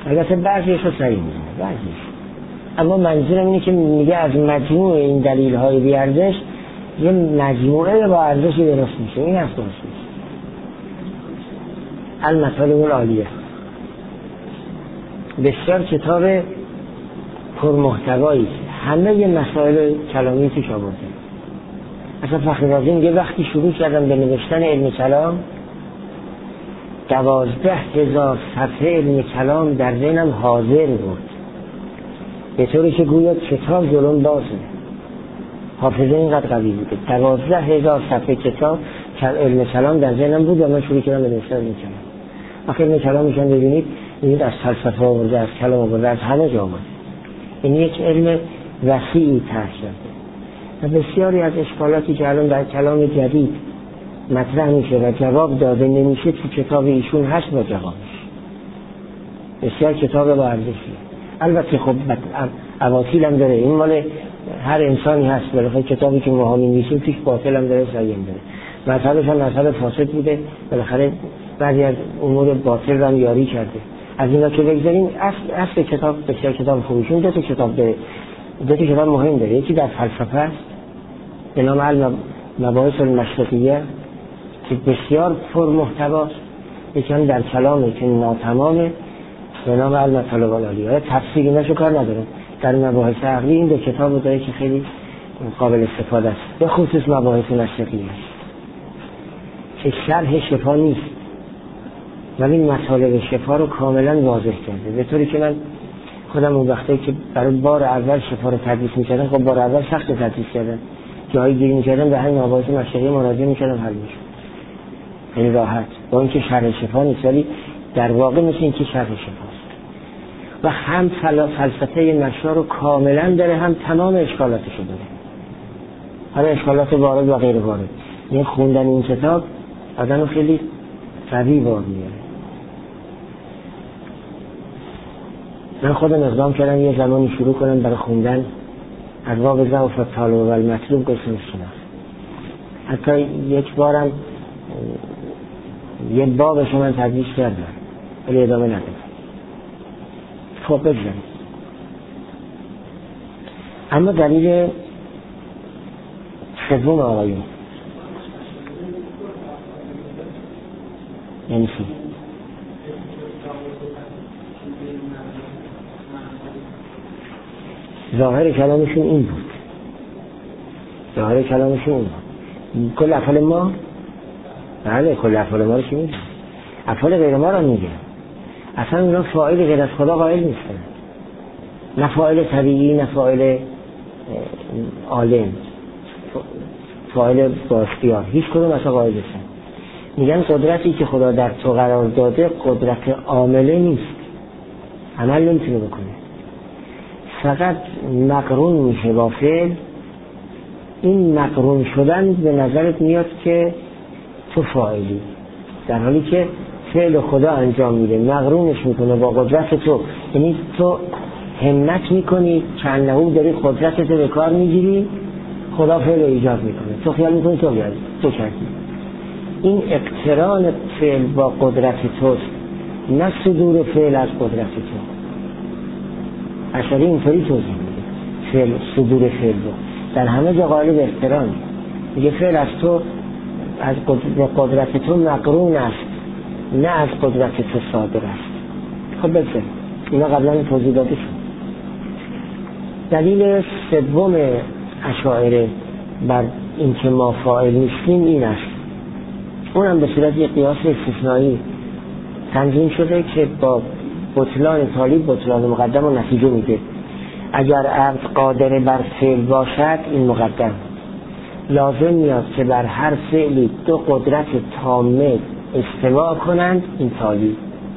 البته بعضیش رو صحیح میزنه بعضیش، اما منظورم اینه که میگه از مجموع این دلیل های بیارزش یه مجموعه با ارزشی درست میشه. این هست درست میشه. المطالب العالیه بسیار کتاب پرمحتوایی، همه مسائل کلامی توش آورده. اصلا فخررازی میگه وقتی شروع کردم به نوشتن علم کلام 12,000 صفحه علم کلام در ذهنم حاضر بود، به طوری که گویا کتاب جلوم بازه. حافظه اینقدر قوی بوده. 12,000 صفحه کتاب علم کلام در ذهنم بود و من شروع کردم به نوشتن علم کلام. آخه علم کلام میشن ببینید از فلسفه آورده، از کلام آورده، از همه جا آورده. این یک علم وسیعی طرح شده و بسیاری از اشکالاتی که الان در کلام جدید مطرح میشه و جواب داده نمیشه تو کتاب ایشون هست با جوابش. بسیار کتاب با ارزشی. البته خب اباطیل هم داره، این مال هر انسانی هست، بالاخره کتابی که ما می‌نویسیم توش باطل هم داره، صحیح هم داره. مطلبش هم مطلب فاسد بوده، بالاخره بعضی از امور باطل رو هم یاری کرده. از اینا که بگذاریم اصل کتاب بسیار کتاب خوبیشون دو تا کتاب مهم داره. یکی در فلسفه است به نام علم مباحث المشرقیه که بسیار پرمحتواست، یکی هم در کلامه که ناتمامه به نام علم مطالب العالیه. تفسیری نشو کار نداره. در مباحث عقلی این دو کتاب داره که خیلی قابل استفاده است، به خصوص مباحث مشرقیه که شرح شفا نیست ولی مطالب شفا رو کاملا واضح کرده، به طوری که من خودم اون وقتی که برای بار اول شفا رو تدریس می‌کردم، خب بار اول سخت تدریس کردم، جایی گیری می‌کردم به همین مباحث مشرقی مراجعه می‌کردم حل می‌شد خیلی راحت، با اینکه شرح شفا نیست ولی در واقع مثل اینکه شرح شفاست و هم فلسفه نشا رو کاملا داره، هم تمام اشکالاتش رو داره، حالا اشکالات وارد و غیر وارد. این خوندن این کتاب آدم خیلی قوی بار میاره. من خودم اقدام کردم یه زمانی شروع کنم برای خوندن ابواب ضعف الطالب و المطلوب گفتم شناخت. حتی یک بارم یه بابش من تدریس کردم ولی ادامه ندادم. خب بگذاریم. اما دلیل سوم آقایون یعنی چی؟ ظاهر کلامشون این بود. کل افعال ما، بله کل افعال ما رو چی میگه؟ افعال غیر ما رو میگه. اصلا اونا فاعل غیر از خدا قائل نیستن، نه فاعل طبیعی نه فاعل عالم، فاعل با اختیار، هیچ کدوم اصلا قائل نیستن. میگن قدرتی که خدا در تو قرار داده قدرت عامله نیست، عمل نمیتونه بکنه، فقط مقرون میشه با فعل. این مقرون شدن به نظرت میاد که تو فاعلی، در حالی که فعل خدا انجام میده، مقرونش میکنه با قدرت تو، یعنی تو همت میکنی که انهو داری قدرت تو به کار میگیری، خدا فعل ایجاد میکنه، تو خیال میکنی تو کردی. این اقتران فعل با قدرت توست، نه صدور فعل از قدرت تو. اشعری اینطوری توضیح میده فعل، صدور فعل رو در همه جا قالب اقتران میگه فعل از تو از قدرت تو مقرون است، نه از قدرت تو صادر است. خب بسه اینا قبلا توضیح داده شد. دلیل سوم اشاعره بر اینکه ما فاعل نیستیم این است، اونم به صورت یک قیاس استثنایی تنظیم شده که با بطلان طالب بطلان مقدم و نتیجه میده. اگر عبد قادر بر فعل باشد این مقدم، لازم میاد که بر هر فعلی دو قدرت تامه استماع کنند این طالب.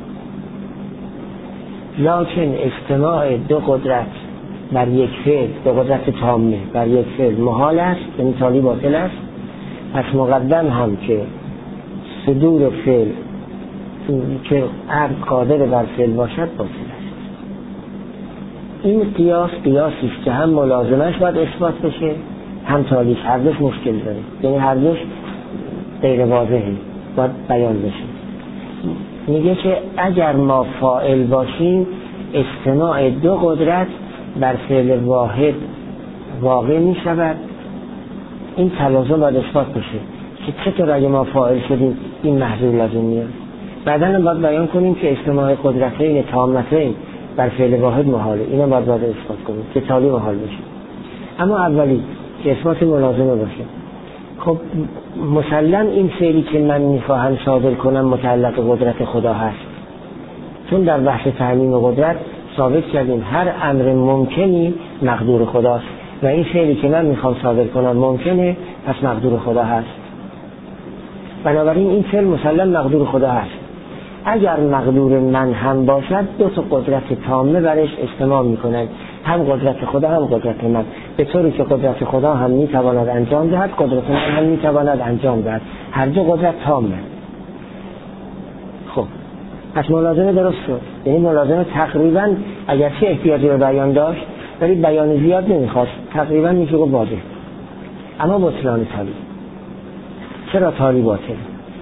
لکن استماع دو قدرت بر یک فعل، دو قدرت تامه بر یک فعل محال است، این طالب باطل است. پس مقدم هم که صدور فعل که عبد قادر بر فعل باشد باطل است. این قیاسی است که هم ملازمش باید اثبات بشه هم تالیش، هر دوش مشکل داره، یعنی هر دوش غیر واضحه، باید بیان بشه. میگه که اگر ما فاعل باشیم اجتماع دو قدرت بر فعل واحد واقع می شود. این توازن باید اثبات بشه که چطور اگه ما فاعل شدیم این محضور لازم میاد. بعدا هم باید بیان کنیم که اجتماع قدرتین تامتین بر فعل واحد محاله. اینو باید اثبات کنیم که تالی محال بشه. اما اولی که اثبات ملازمه باشه. خب مسلم این فعلی که من میخواهم صادر کنم متعلق قدرت خدا هست، چون در بحث تعمیم قدرت ثابت کردیم هر امر ممکنی مقدور خداست و این فعلی که من میخوام صادر کنم ممکنه، پس مقدور خدا هست. بنابراین این فعل مسلم مقدور خدا هست. اگر مقدور من هم باشد دو تا قدرت تامه برش اجتماع میکنند، هم قدرت خدا هم قدرت من، به طوری که قدرت خدا هم میتواند انجام دهد، قدرت من هم میتواند انجام دهد، هر دو قدرت تامه. خب پس ملازمه درست شد. یعنی ملازمه تقریبا اگرچه احتیاجی به بیان داشت ولی بیان زیاد نمیخواست، تقریبا میشه گفت واضح. اما بطلان تالی. چرا تالی باطل؟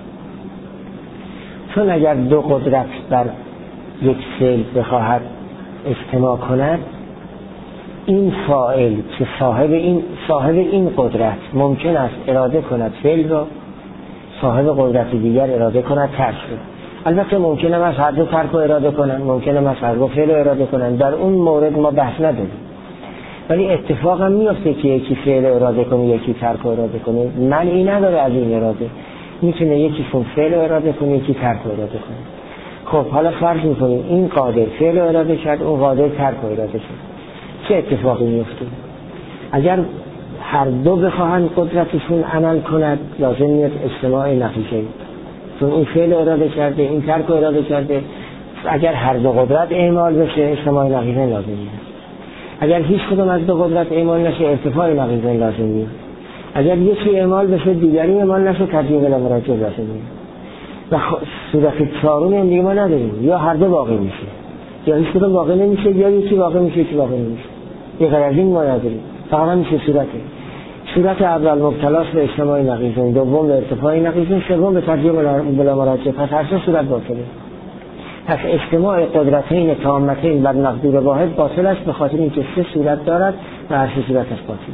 چون اگر دو قدرت بر یک فعل بخواهد اجتماع کند، این فاعل که صاحب این قدرت ممکن است اراده کند فعل را، صاحب قدرت دیگر اراده کند ترک را. البته ممکنه از هر دو ترک رو اراده کنن، ممکنه از هر دو فعل رو اراده کنن، در اون مورد ما بحث نداریم. ولی اتفاقا میفته که یکی فعل اراده کنه یکی ترک اراده کنه، منعی نداره از این اراده. میتونه یکی فعل اراده کنه یکی ترک اراده کنه. خب حالا فرض میکنیم این قادر فعل اراده کرد، اون قادر ترک اراده کرد. چه اتفاقی میفته؟ اگر هر دو بخواهند قدرتشون عمل کند لازم میاد اجتماع نقیضین، چون این فعل اراده کرده این ترک اراده کرده. اگر هر دو قدرت اعمال بشه اجتماع نقیضین لازم میاد. اگر هیچ کدوم از دو قدرت اعمال نشه ارتفاع نقیضین لازم میاد. اگر یکی اعمال بشه دیگری اعمال نشه ترجیح بلا مراجعه لازم میاد. و صورت چهارم هم دیگه ما نداریم، یا هر دو واقع میشه یا هیچ کدوم واقع نمیشه، یا یکی واقع میشه یکی واقع نمیشه. یه غیر از این ما نداریم، فقط میشه صورت اول مبتلاست به اجتماع نقیضین، دوم به ارتفاع نقیضین، سوم به ترجیح بلا مراجعه. پس هر سه صورت باطله. پس اجتماع قدرتین تامتین بر مقدور واحد باطل است، به خاطر اینکه سه صورت دارد و هر سه صورتش باطل.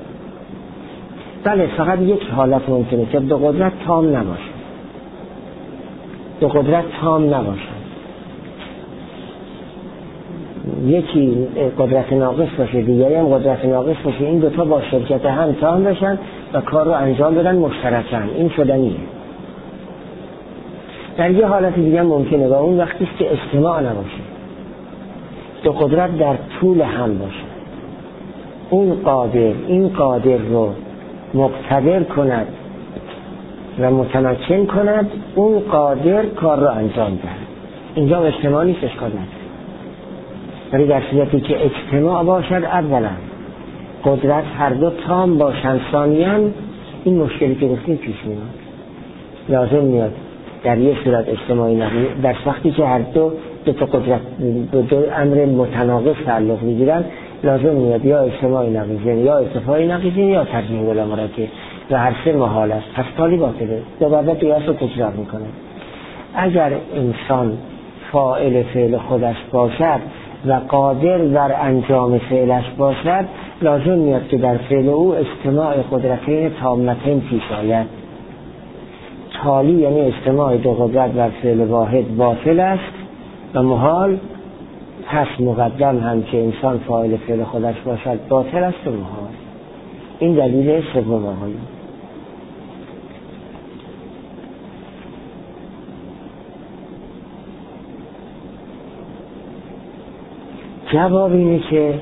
بله فقط یک حالت ممکنه که دو قدرت تام نباشه. دو قدرت تام نباشه، یکی قدرت ناقص باشه دیگری هم قدرت ناقص باشه، این دوتا با شرکت هم تام بشن و کار رو انجام بدن مشترکاً. این شدنیه. در یه حالت دیگه ممکنه و اون وقتی است که اجتماع نباشه، دو قدرت در طول هم باشه، اون قادر این قادر رو مقتدر کند و متمکن کند، اون قادر کار رو انجام دهد. اینجا اجتماع نیست، اشکال نداره. ولی در صورتی که اجتماع باشد، اولا قدرت هر دو تام باشند، ثانیاً این مشکلی که گفتیم پیش میاد. لازم میاد در یک صورت اجتماعی نقیض، در وقتی که هر دو تا قدرت دو امر متناقض تعلق میگیرن، لازم میاد یا اجتماعی نقیضین یا ارتفاعی نقیضین یا ترجیح بلا مراجعه و هر سه محال است. پس تالی باطله. دوباره قیاس رو تکرار میکنه. اگر انسان فاعل فعل خودش باشد و قادر بر انجام فعلش باشد، لازم میاد که در فعل او اجتماع قدرتین تامتین پیش آید. تالی یعنی اجتماع دو قدرت بر فعل واحد باطل است و محال. پس مقدم هم که انسان فاعل فعل خودش باشد باطل است و محال. این دلیل سوم آقایان. جواب اینه که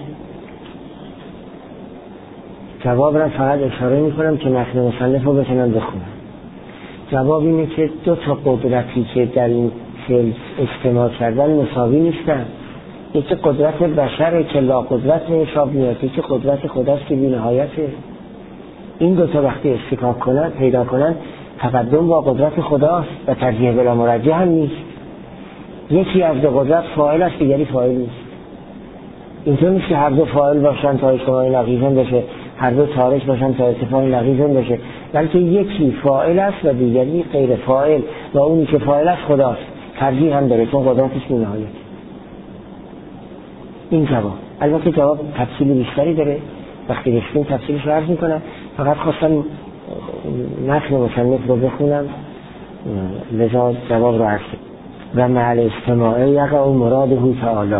جواب را فقط اشاره میکنم که متن مصنف رو بتونم بخونم. جواب اینه که دو تا قدرتی که در این فعل اجتماع کردن مساوی نیستن. یکی قدرت بشره که لا قدرت حساب میاد، یکی قدرت خداست که بی نهایته. این دو تا وقتی استکاک کنن پیدا کنن، تقدم با قدرت خداست و ترجیح بلا مرجح هم نیست. یکی از دو قدرت فاعل است دیگری فاعل نیست. اینطور نیست که هر دو فاعل باشن تا اجتماع نقیضین بشه، هر دو تارک باشن تا اتفاق نقیضین بشه، بلکه یکی فاعل است و دیگری غیر فاعل و اونی که فاعل است خداست. ترجیح هم داره چون قدرتش بی نهایت. این جواب. البته جواب تفصیل بیشتری داره، وقتی رسیم تفصیلش رو عرض میکنم. فقط خواستم متن مصنف رو بخونم لذا جواب رو عرض کنم. و مع الاستماع یقع مراده تعالی،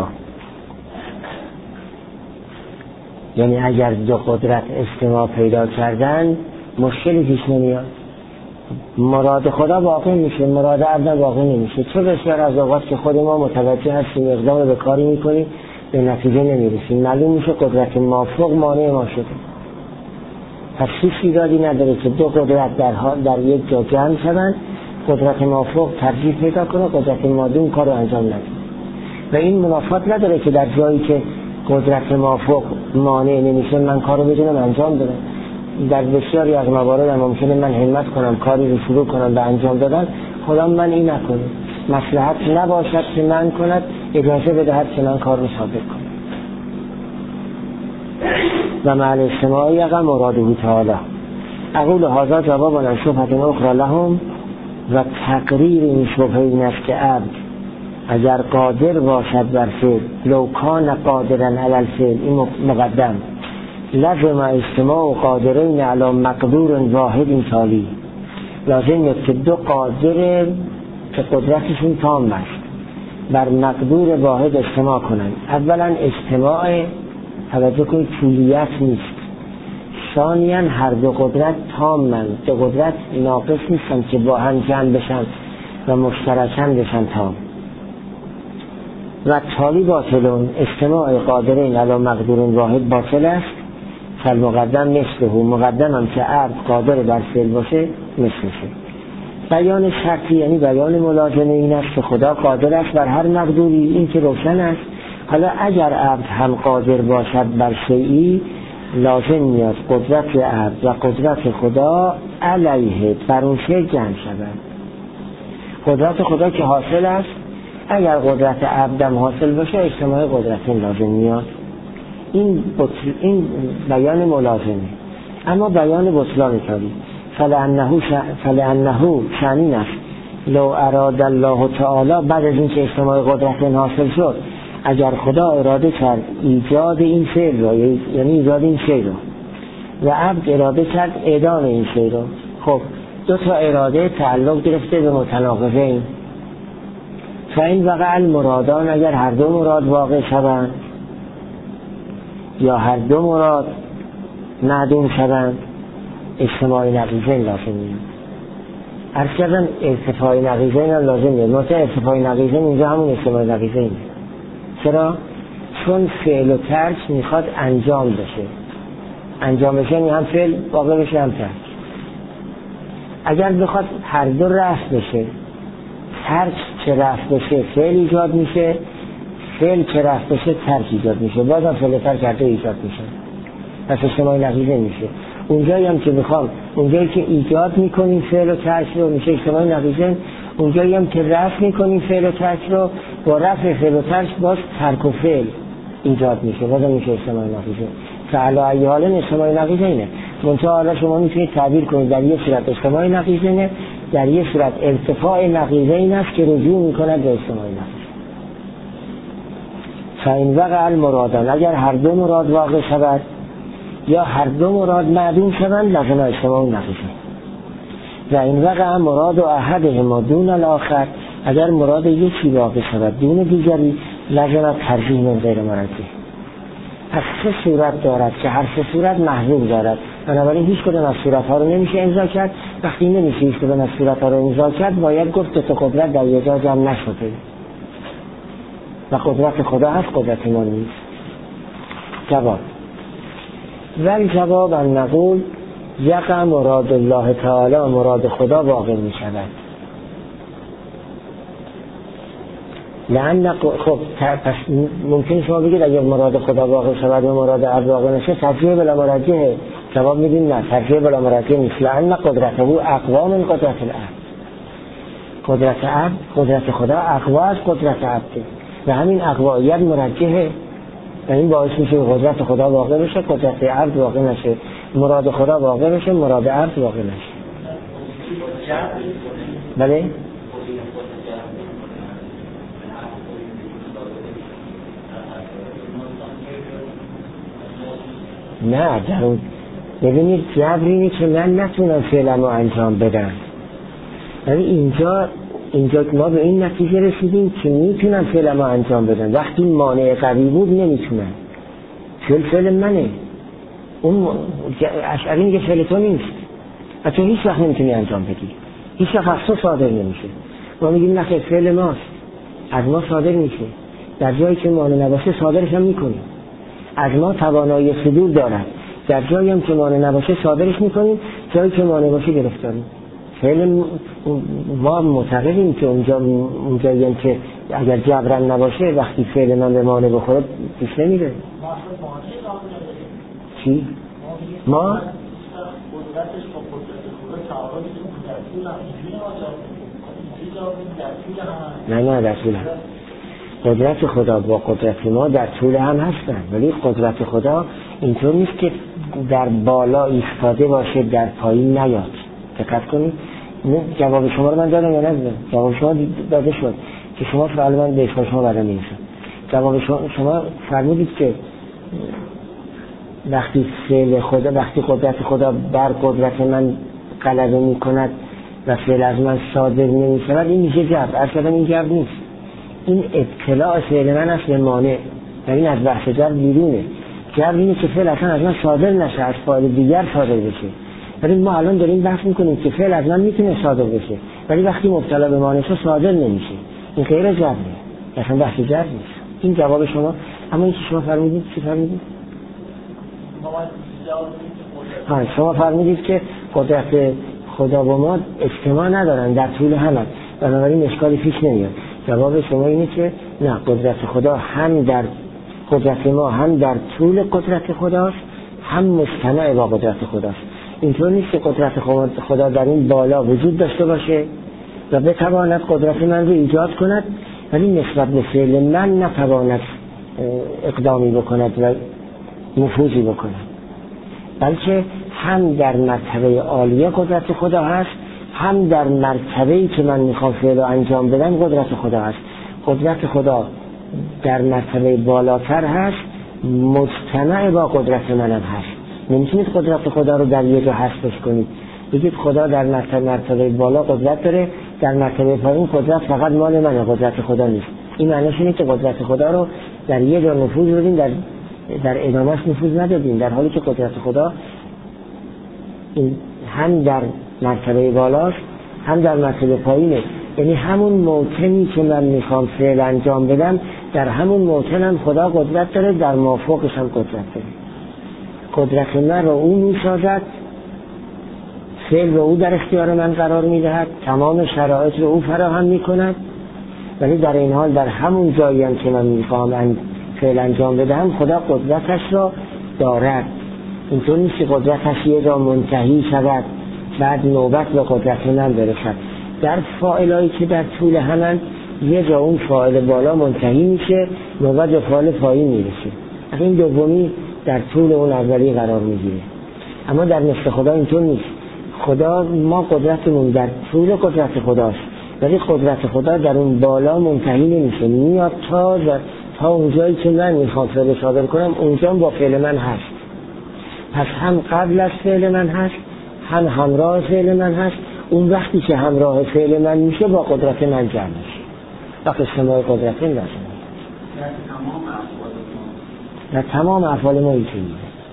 یعنی اگر دو قدرت استماع پیدا کردن مشکلی پیش نمیاد، مراد خدا واقع میشه، مراد عبد واقع نمیشه. چه بسیار از اوقات که خود ما متوجه هستیم اقدام به کاری میکنیم به نتیجه نمیرسیم، معلوم میشه قدرت مافوق مانع ما شده. پس هیچ ایرادی نداره که دو قدرت در یک جا جمع شوند، قدرت مافوق ترجیح پیدا کنه، قدرت مادون کار رو انجام نده. و این منافات نداره که در جایی که قدرت مافوق مانع نمیشه من کار رو بتونم انجام بدم. در بسیاری از موارد ممکنه من همت کنم کاری رو شروع کنم به انجام دادن، خدا من این نکنه، مصلحت نباشد که من کند، اجازه بدهد که من کار رو ثابت کنم. و مع الاستماع یقع مراده تعالی. اقول هذا جواب عن شبهة اخرى لهم و تقریر این شبهه این است که عبد اگر قادر باشد بر فعل، لو کان قادرا علی الفعل، این مقدم، لازم استماع قادرین علی مقدور واحد تالی، لازم است که دو قادر که قدرتشون تام است بر مقدور واحد استماع کنند. اولا استماع توجه کنید کلیت نیست، ثانیا هر دو قدرت تامند، دو قدرت ناقص نیستن که با هم جمع بشن و مشترکاً بشن تام. و تالی باطلون، استماع قادرین علی مقدور واحد باطل است، فالمقدم مثله، مقدم هم که عبد قادر بر فعل باشه مثلشه. بیان شرطی یعنی بیان ملازمه این است که خدا قادر است بر هر مقدوری، این که روشن است. حالا اگر عبد هم قادر باشد بر شیئی، لازم میاد قدرت عبد و قدرت خدا علیه بر اون شیء جمع شود. قدرت خدا که حاصل است، اگر قدرت عبدم حاصل باشه اجتماع قدرت لازم میاد. این بیان ملازمه. اما بیان بطلان تالی فلانه شأنین است، لو اراد الله تعالی، بعد از این که اجتماع قدرت حاصل شد، اگر خدا اراده کرد ایجاد این فعل رو، یعنی ایجاد این شیء رو، و عبد اراده کرد اعدام این شیء رو، خب دو تا اراده تعلق گرفته به متناقضین. فإن وقع المرادان، اگر هر دو مراد واقع شوند یا هر دو مراد معدوم شوند، اجتماع نقیضین لازم میاد. عرض کردن ارتفاع نقیضین هم لازم میاد. مثلا ارتفاع نقیضین اینجا همون اجتماع نقیضین. چرا؟ چون فعل و ترک میخواد انجام بشه، انجام بشه یعنی هم فعل واقع بشه هم ترک. اگر بخواد هر دو رفع بشه، ترک چه رفع بشه فعل ایجاد میشه، فعل چه رفع بشه ترک ایجاد میشه، بازم فعل و ترک هر دو ایجاد میشه، پس اجتماع نقیضین میشه. اونجایی هم که بخوام، اونجایی که ایجاد میکنیم فعل و ترک رو میشه اجتماع نقیضین، اونجایی هم که رفع میکنیم فعل و ترک رو، با رفع فعل و ترک باز ترک و فعل ایجاد میشه، بازم میشه اجتماع نقیضین. فعلا ای حال اجتماع نقیضینه. منتها حالا شما میتونید تعبیر کنید در یه صورت اجتماع نقیضینه، در یه صورت ارتفاع نقیضین است که رجوع میکند به اجتماع نقیضین. فإن وقع المرادان، اگر هر دو مراد واقع شود یا هر دو مراد معدوم شوند، لازم اجتماع نقیضین. و این وقع مراد احدهما دون الاخر، اگر مراد یکی واقع شود دون دیگری، لازم ترجیح من غیر مرجح. پس سه صورت دارد که هر سه صورت محذوف دارد، بنابراین هیچ کدوم از صورت‌ها رو نمیشه امضا کرد. وقتی نمیشه هیچ کدوم از صورت‌ها رو امضا کرد، باید گفت که قدرت در یک جا جمع نشده و قدرت خدا هست، قدرت ما نیست. جواب ولی جواب ان نقول یقع مراد الله تعالی، مراد خدا واقع می شود. لأن خب پس ممکن شما بگید اگر مراد خدا واقع شود و مراد عبد واقع نشه ترجیح بلا مرجحه. جواب میدیم نه، ترجیح بلا مرجح نیست. لأن قدرته اقوا من قدرت العبد، قدرت عبد، قدرت خدا اقوا از قدرت عبد و همین اقوایت مرجحه و این باعث میشه قدرت خدا واقع بشه، قدرت عبد واقع نشه، مراد خدا واقع بشه، مراد عبد واقع نشه. بله؟ نه در اون ببینید جبر اینه که من نتونم فعلمو انجام بدم، ولی اینجا ما به این نتیجه رسیدیم که میتونم فعلمو انجام بدم. وقتی مانع قوی بود نمیتونم، فعل منه، اون اشعری میگه فعل تو نیست و تو هیچ وقت نمیتونی انجام بدی، هیچ وقت از تو صادر نمیشه. ما میگیم نه فعل ماست، از ما صادر میشه، در جایی که مانع نباشه صادرش هم میکنیم. از ما توانایی صدور دارد، در جایی هم که مانع نباشه صادرش میکنیم، جایی که مانع باشه گرفتاریم. فعل ما معتقدیم که اونجایی هم که اگر جبران نباشه وقتی فعل من به مانع بخوره پیش نمیره. چی؟ ما؟ نه در طول هم قدرت خدا با قدرت ما در طول هم هستن، ولی قدرت خدا اینطور نیست که در بالا ایستاده باشه در پایین نیاد. دقت کنید، جواب شما رو من دادم یا ندادم؟ جواب شما داده شد که شما فعلا من به اشکال شما بعدا میرسم. جواب شما فرمودید که وقتی فعل خدا، وقتی قدرت خدا بر قدرت من غلبه میکند و فعل از من صادر نمیشود، این میشه جبر. اصلا این جبر نیست، این ابتلاع فعل من است به مانع، یعنی از بحث جبر بیرونه. جبر اینه که فعل اصلا از من صادر نشه، از فاعل دیگر صادر بشه. ولی ما الان داریم بحث میکنیم که فعل از من میتونه صادر بشه، ولی وقتی مبتلا به مانع شد صادر نمیشه. این غیر جبره، اصلا بحث جبر نیست. این جواب شما. اما این که شما فرمودید چی فرمودید؟ شما فرمودید که قدرت خدا با ما اجتماع ندارن، در طول همه، بنابراین اشکالی پیش نمیاد. جواب شما اینه که نه، قدرت خدا هم در قدرت ما هم در طول قدرت خداست، هم مجتمع با قدرت خداست. اینطور نیست که قدرت خدا در این بالا وجود داشته باشه و بتواند قدرت من رو ایجاد کند، ولی نسبت به فعل من نتواند اقدامی بکند و نفوذی بکند، بلکه هم در مرتبه عالیه قدرت خدا هست، هم در مرتبه‌ای که من میخوام فعل رو انجام بدم قدرت خدا هست. قدرت خدا در مرتبه بالاتر هست، مجتمع با قدرت منم هست. نمیتونید قدرت خدا رو در یه جا حذفش کنید، بگید خدا در مرتبه بالا قدرت داره، در مرتبه پایین قدرت فقط مال منه، قدرت خدا نیست. این معنیش اینه که قدرت خدا رو در یه جا نفوذ بدیم، در ادامهش نفوذ ندادیم، در حالی که قدرت خدا هم در مرتبه بالاست هم در مرتبه پایینه. یعنی همون موطنی که من میخوام فعل انجام بدم، در همون موطن هم خدا قدرت داره، در مافوقش هم قدرت داره. قدرت من رو او میسازد، فعل رو او در اختیار من قرار میدهد، تمام شرایط رو او فراهم میکند، ولی در این حال در همون جایی هم که من میخوام فعل انجام بدم خدا قدرتش رو دارد. اینطور نیست که قدرتش یه جا منتهی شود بعد نوبت به قدرت من برسد. در فاعلایی که در طول همن یه جا اون فاعل بالا منتهی میشه، نوبت به فاعل پایین میرسه، از این دومی در طول اون اولی قرار میگیره. اما در مثل خدا اینطور نیست. خدا ما قدرتمون در طول قدرت خداست، ولی قدرت خدا در اون بالا منتهی نمیشه، میاد تا اون جایی که من میخوام فعل صادر کنم اونجا با فعل من هست. پس هم قبل از فعل من هست، هم همراه فعل من هست. اون وقتی که همراه فعل من میشه با قدرت من جمع میشه، وقت اجتماع قدرت این لازم در تمام افعال ما اینطوریه.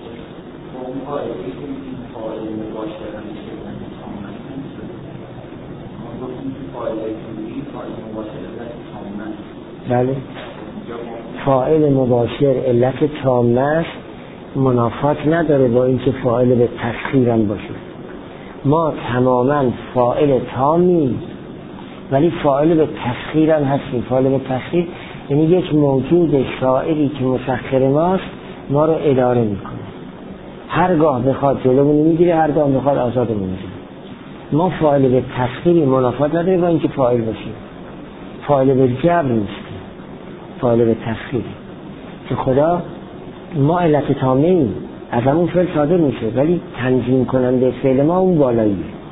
بله، فاعل مباشر علت تامه است، منافات نداره با اینکه فاعل به تسخیرم باشه. ما تماما فاعل تامیم ولی فاعل به تسخیرم هستیم. فاعل به تسخیر یعنی یک موجود شاعری که مسخر ماست، ما رو اداره میکنه، هرگاه بخواد جلومون میگیره، هرگاه بخواد آزادمون میگیره. ما فاعل به تسخیری منافات نداره با اینکه فاعل باشیم. فاعل به جبر نیست، فاعل به تسخیر که خدا ما علت تامه ایم، از همون فعل صادر میشه، ولی تنظیم کننده فعل ما اون بالاییه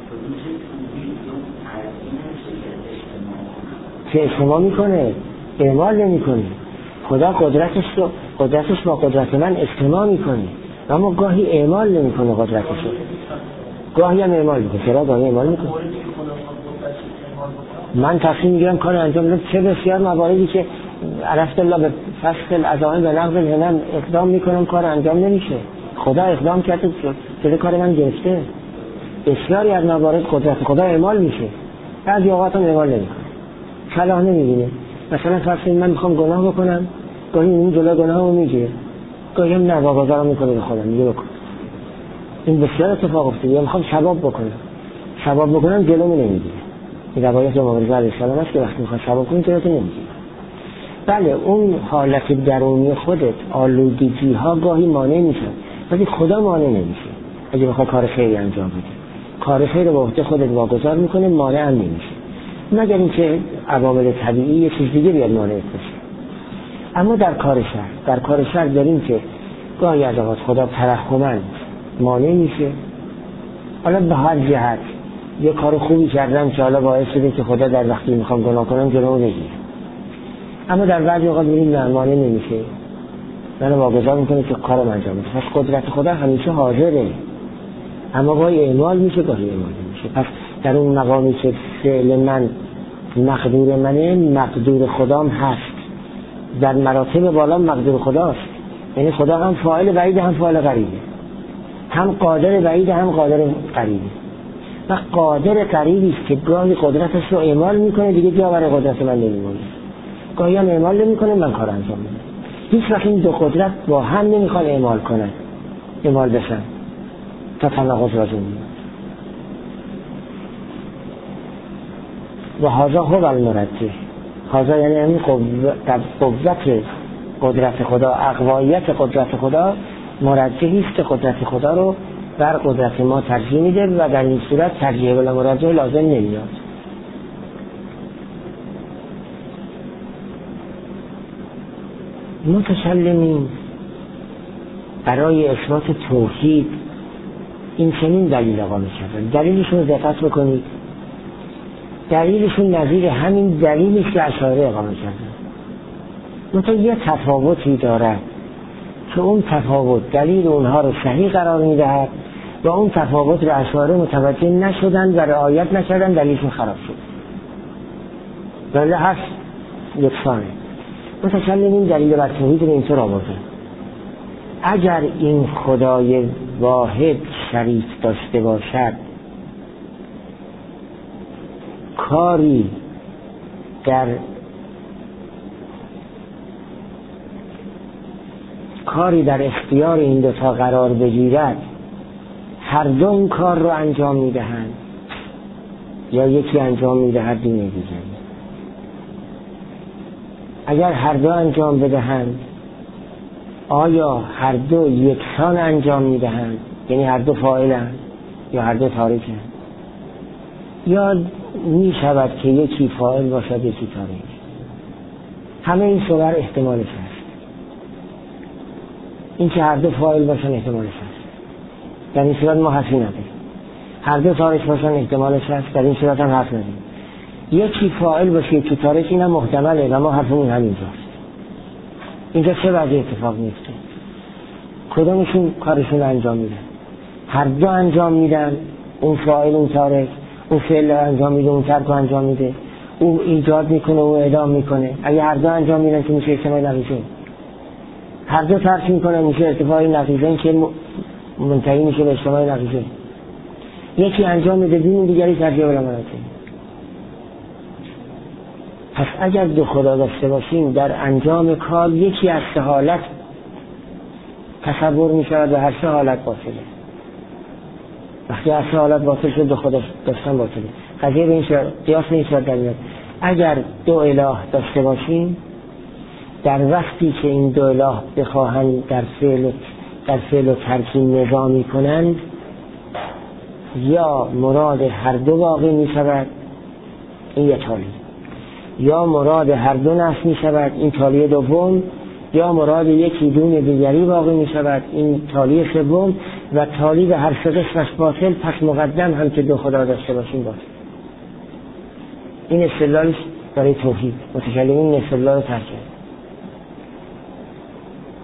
که اجتماع میکنه، اعمال نمیکنه. خدا قدرتش با قدرت من اجتماع میکنه، اما گاهی اعمال نمیکنه قدرتشو، گاهی هم اعمال میکنه. چرا گاهی اعمال میکنه؟ من تصمیم میگیرم کار انجام بدم. چه بسیار مواردی که عرفت الله به فصل العزائم به نقض الهمم اقدام میکنم کار انجام نمیشه، خدا اقدام کرده شده کار من گرفته. بسیاری از موارد قدرت خدا اعمال میشه، بعضی اوقات هم اعمال نمیکنه، صلاح نمیبینه. مثلا فرض من میخوام گناه بکنم، گاهی این جلوی گناهمو میگیره، گاهی هم نه واگذارم میکنه به خودم میگه بکن. این بسیار اتفاق افتاده. یا میخوام ثواب بکنم جلومو نمیگیره. این روایت امام رضا علیه السلام است که وقتی میخواد ثواب کنی جلوتو نمیگیره. بله اون حالت درونی خودت، آلودگی ها گاهی مانع میشن، ولی خدا مانع نمیشه. اگه بخوای کار خیری انجام بدی، کار خیر رو به عهده خودت واگذار میکنه، مانع هم نمیشه، مگر اینکه عوامل طبیعی یه چیز دیگه بیاد مانع بشه. اما در کار شر داریم که گاهی از اوقات خدا ترحماً مانع میشه. حالا به هر جهت یه کار خوبی کردم که حالا باعث شده که خدا در وقتی میخوام گناه کنم جلومو بگیره، اما در بعضی اوقات ببینیم نه مانع نمیشه، منو واگذار میکنه که کارم انجام بده. پس قدرت خدا همیشه حاضره، اما گاهی اعمال میشه گاهی اعمال نمیشه. پس در اون مقامی که فعل من مقدور منه، مقدور خدام هست. در مراتب بالا مقدور خداست، یعنی خدا هم فاعل بعید هم فاعل قریبه، هم قادر بعید هم قادر قریبه. و قادر قریبی است که گاهی قدرتش رو اعمال میکنه، دیگه جا برای قدرت من نمیمونه. گاهی هم اعمال نمیکنه، من کار انجام میدم. هیچ وقت این دو قدرت با هم نمیخوان اعمال بشن تا تناقض راجع میاد. و هذا هو المرجح. هذا یعنی همین قوت قدرت خدا، اقوایت قدرت خدا مرجحی است که قدرت خدا رو بر قدرت ما ترجیح میده و در این صورت ترجیح بلا مرجح لازم نمیاد. متسلمین برای اثبات توحید این چنین دلیل اقامه کردن. دلیلشون رو دقت بکنید، دلیلشون نظیر همین دلیلی که اشاعره اقامه کردن، منتها یه تفاوتی دارد که اون تفاوت دلیل اونها رو صحیح قرار میدهد و اون تفاوت رو اشاعره متوجه نشدن و رعایت نکردن، دلیلشون خراب شد. دلیل هست یکسانه. متکلمین دلیل بر توحید رو اینطور آوردن: اگر این خدای واحد شریک داشته باشد، کاری در اختیار این دوتا قرار بگیرد، هر دو این کار رو انجام میدهند یا یکی انجام میدهد دین دیگری. اگر هر دو انجام بدهند، آیا هر دو یکسان انجام میدهند، یعنی هر دو فاعلند یا هر دو تارکند، یا می شود که یکی فاعل باشد یکی تارک؟ همه این صور احتمالش هست. این که هر دو فاعل باشن احتمالش هست، در این صورت ما حرفی نداریم. هر دو تارک باشن احتمالش هست، در این صورت هم حرف نداریم. یکی فاعل باشه یکی تارک، این هم محتمله و ما حرفمون همینجاست. اینجا چه وضعی اتفاق میفته؟ کدومشون کارشون انجام میدن؟ هر دو انجام میدن، اون فاعل اون تارک، اون فعل انجام میده اون ترک انجام میده، اون ایجاد میکنه اون اعدام میکنه. اگه هر دو انجام میدن که میشه اجتماعی نتیجه، هر دو ترک میکنه میشه ارتفاعی نتیجه، این که منتهی میشه به اجتماعی نتیجه. یکی انجام میده دین دیگری ترجیح بلا مرجح. پس اگر دو خدا داشته باشیم، در انجام کار یکی از سه حالت تصور میشود و هر سه حالت باطله. وقتی هر سه حالت باطل شد دو خدا داشتن باطله. قضیه به این صورت، قیاس به این صورت در میاد: اگر دو اله داشته باشیم، در وقتی که این دو اله بخواهند در فعل و ترک نظامی کنند، یا مراد هر دو واقع می شود، این یک تالی، یا مراد هر دو نفس می شود، این تالی دوم، یا مراد یکی دون دیگری واقع می شود، این تالی سوم، و تالی به هر سه قسمش باطل. پس مقدم هم که دو خدا داشته باشیم باطل. این استدلالش برای توحید. متکلمین استدلال ترک کرد.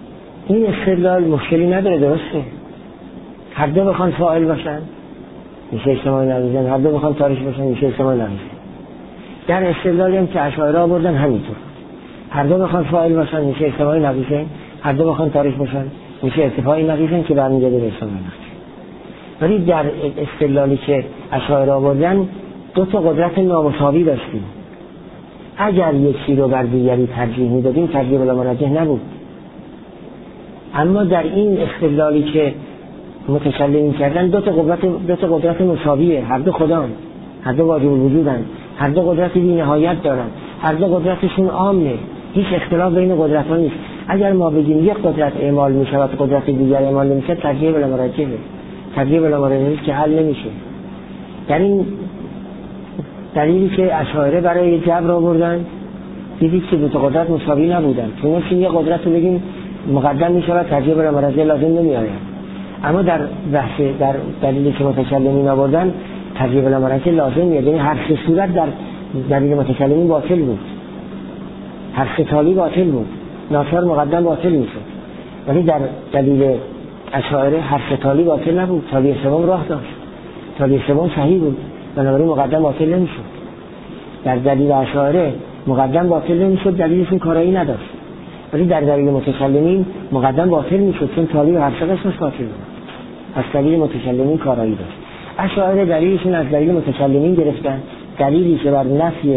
این استدلال مشکلی نداره، درسته؟ هر دو بخوان فاعل باشن میشه اجتماعی نقیضین، هر دو بخوان تاریخ باشن میشه اجتماعی نقیضین. در استدلالی هم که اشاعره آوردن همینطور، هر دو بخوان فاعل باشن میشه اجتماعی نقیضین، هر دو بخوان تاریخ باشن میشه ارتفاعی نقیضین که برمیگرده به اجتماعی نقیضین. ولی در استدلالی که اشاعره آوردن دو تا قدرت نامساوی داشتیم. اگر یکی رو بر دیگری ترجیح میدادیم ترجیح بلا مرجح نبود. اما در این استدلالی که متکلمین کردن دو تا قدرت مساویه، هر دو خدان، هر دو واجب الوجودن، هر دو قدرت بی نهایت دارن، هر دو قدرتشون عامه، هیچ اختلاف بین قدرت‌ها نیست. اگر ما بگیم یک قدرت اعمال میشه و قدرت دیگر اعمال نمیشه ترجیح بلا مرجحه، ترجیح بلا مرجح که حل نمیشه. در این دلیلی که اشاعره برای جبر آوردن دیدید که دو تا قدرت مساوی نبودن، چون یه قدرت رو بگیم مقدم میشه و ترجیح بلا مرجح لازم نمیآید. اما در بحث در دلیلی که متکلمین آوردن ترجیح بلا مرجح لازم میاد، یعنی هر سه صورت در دلیل متکلمین باطل بود، هر سه تالی باطل بود، ناصر مقدم باطل میشد. ولی در دلیل اشاعره هر سه تالی باطل نبود، تالی سوم راه داشت، تالی سوم صحیح بود، بنابراین مقدم باطل نمیشد. در دلیل اشاعره مقدم باطل نمیشد، دلیلشون کارایی نداشت. ولی در دلیل متکلمین مقدم باطل میشد، چون تالی هر سه قسمش باطل بود. از دلیل متکلمین کارایی داشت. اشاعره دلیلشون از دلیل متکلمین گرفتن، دلیلی که بر نفی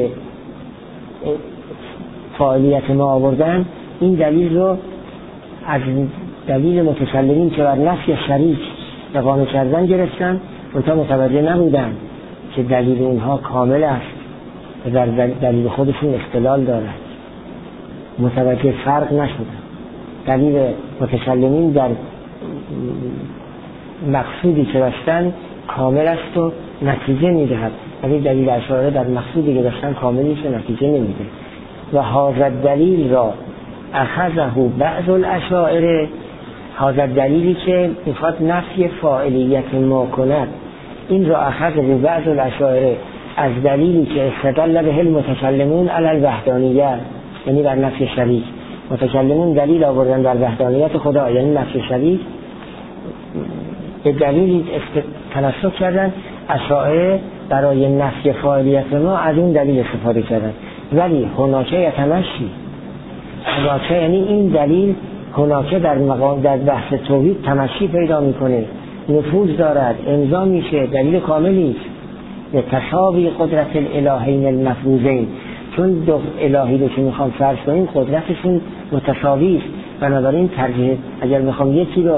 فاعلیت ما آوردن، این دلیل رو از دلیل متکلمین که بر نفی شریک اقامه کردن گرفتن و تا متوجه نبودن که دلیل اونها کامل است و در دلیل خودشون اختلال دارد، متوجه فرق نشدن. دلیل متکلمین در مقصودی که داشتن کامل است و نتیجه میدهد، ولی دلیل اشاعره در مقصودی که داشتن کامل نیست و نتیجه نمیده. و هذا دلیل را اخذه بعض الاشاعره، هذا دلیلی که میخواد نفی فاعلیت ما کند، این را اخذه بعض الاشاعره از دلیلی که استدل به المتکلمون علی الوحدانیه، یعنی بر نفی شریک. متکلمون دلیل آوردن در وحدانیت خدا، یعنی نفی شریک، به دلیلی تناسب کردن. اشاعره برای نفی فاعلیت ما از اون دلیل استفاده کردن. ولی هناکه یتمشی، هناکه یعنی این دلیل هناکه در مقام در بحث توحید تمشی پیدا میکنه، نفوذ دارد، امضا میشه، دلیل کاملی است. به تساوی قدرت الالهین المفروضین، چون دو الهی رو که میخوام فرض کنیم قدرتشون متساوی است، بنابراین ترجیح اگر میخوام یکی رو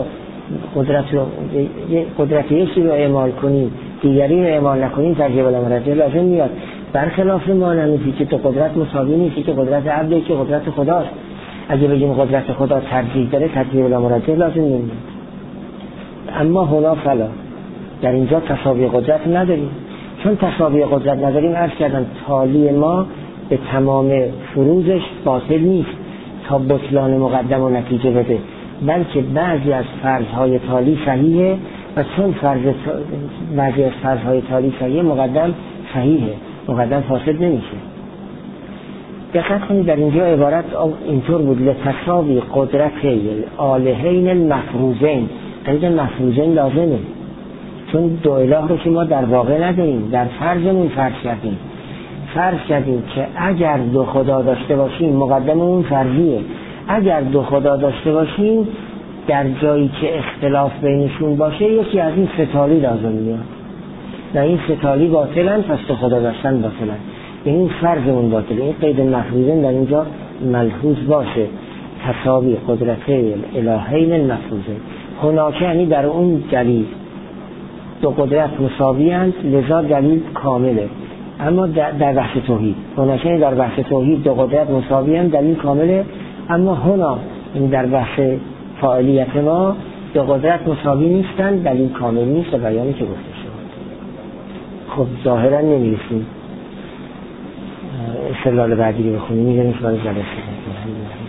قدرت یکی رو اعمال کنیم دیگری رو اعمال نکنیم ترجیح بلا مرجح لازم میاد. برخلاف مانعی که تو قدرت مساوی نیست، که قدرت عبده که قدرت خداست. اگه بگیم قدرت خدا ترجیح داره ترجیح بلا مرجح لازم نمیاد. اما هنا فلا، در اینجا تساوی قدرت نداریم. چون تساوی قدرت نداریم، عرض کردن تالی ما به تمام فروزش باطل نیست تا بطلان مقدم و نتیجه بده، بلکه بعضی از فرضهای تالی صحیحه و چون بعضی از فرضهای تالی صحیحه مقدم صحیحه، مقدم فاسد نمیشه. دقت کنید در اینجا عبارت اینطور بود: لتساوی قدرت الالهین المفروضین. قید مفروضین لازمه، چون دو اله رو که ما در واقع نداریم، در فرضمون فرض کردیم که اگر دو خدا داشته باشیم مقدممون فرضیه، اگر دو خدا داشته باشیم در جایی که اختلاف بینشون باشه یکی از این ستالی لازم میاد و این ستالی باطلن، پس دو خدا داشتن باطلن، این فرضمون باطله. این قید مفروضین در اینجا ملحوظ باشه: تساوی قدرته الالهین المفروضین. هناکه یعنی در اون دلیل دو قدرت مساوی هستند، لذا دلیل کامله. اما در بحث توحید هناکه در بحث توحید دو قدرت مساوی هستند، دلیل کامله. اما هنا در بحث فاعلیت ما دو قدرت مساوی نیستند، دلیل کامل نیست و بیانی که گفته شد. خب ظاهرا نمی‌رسیم استدلال بعدی رو بخونیم، می‌ذاریم سوال جلسه.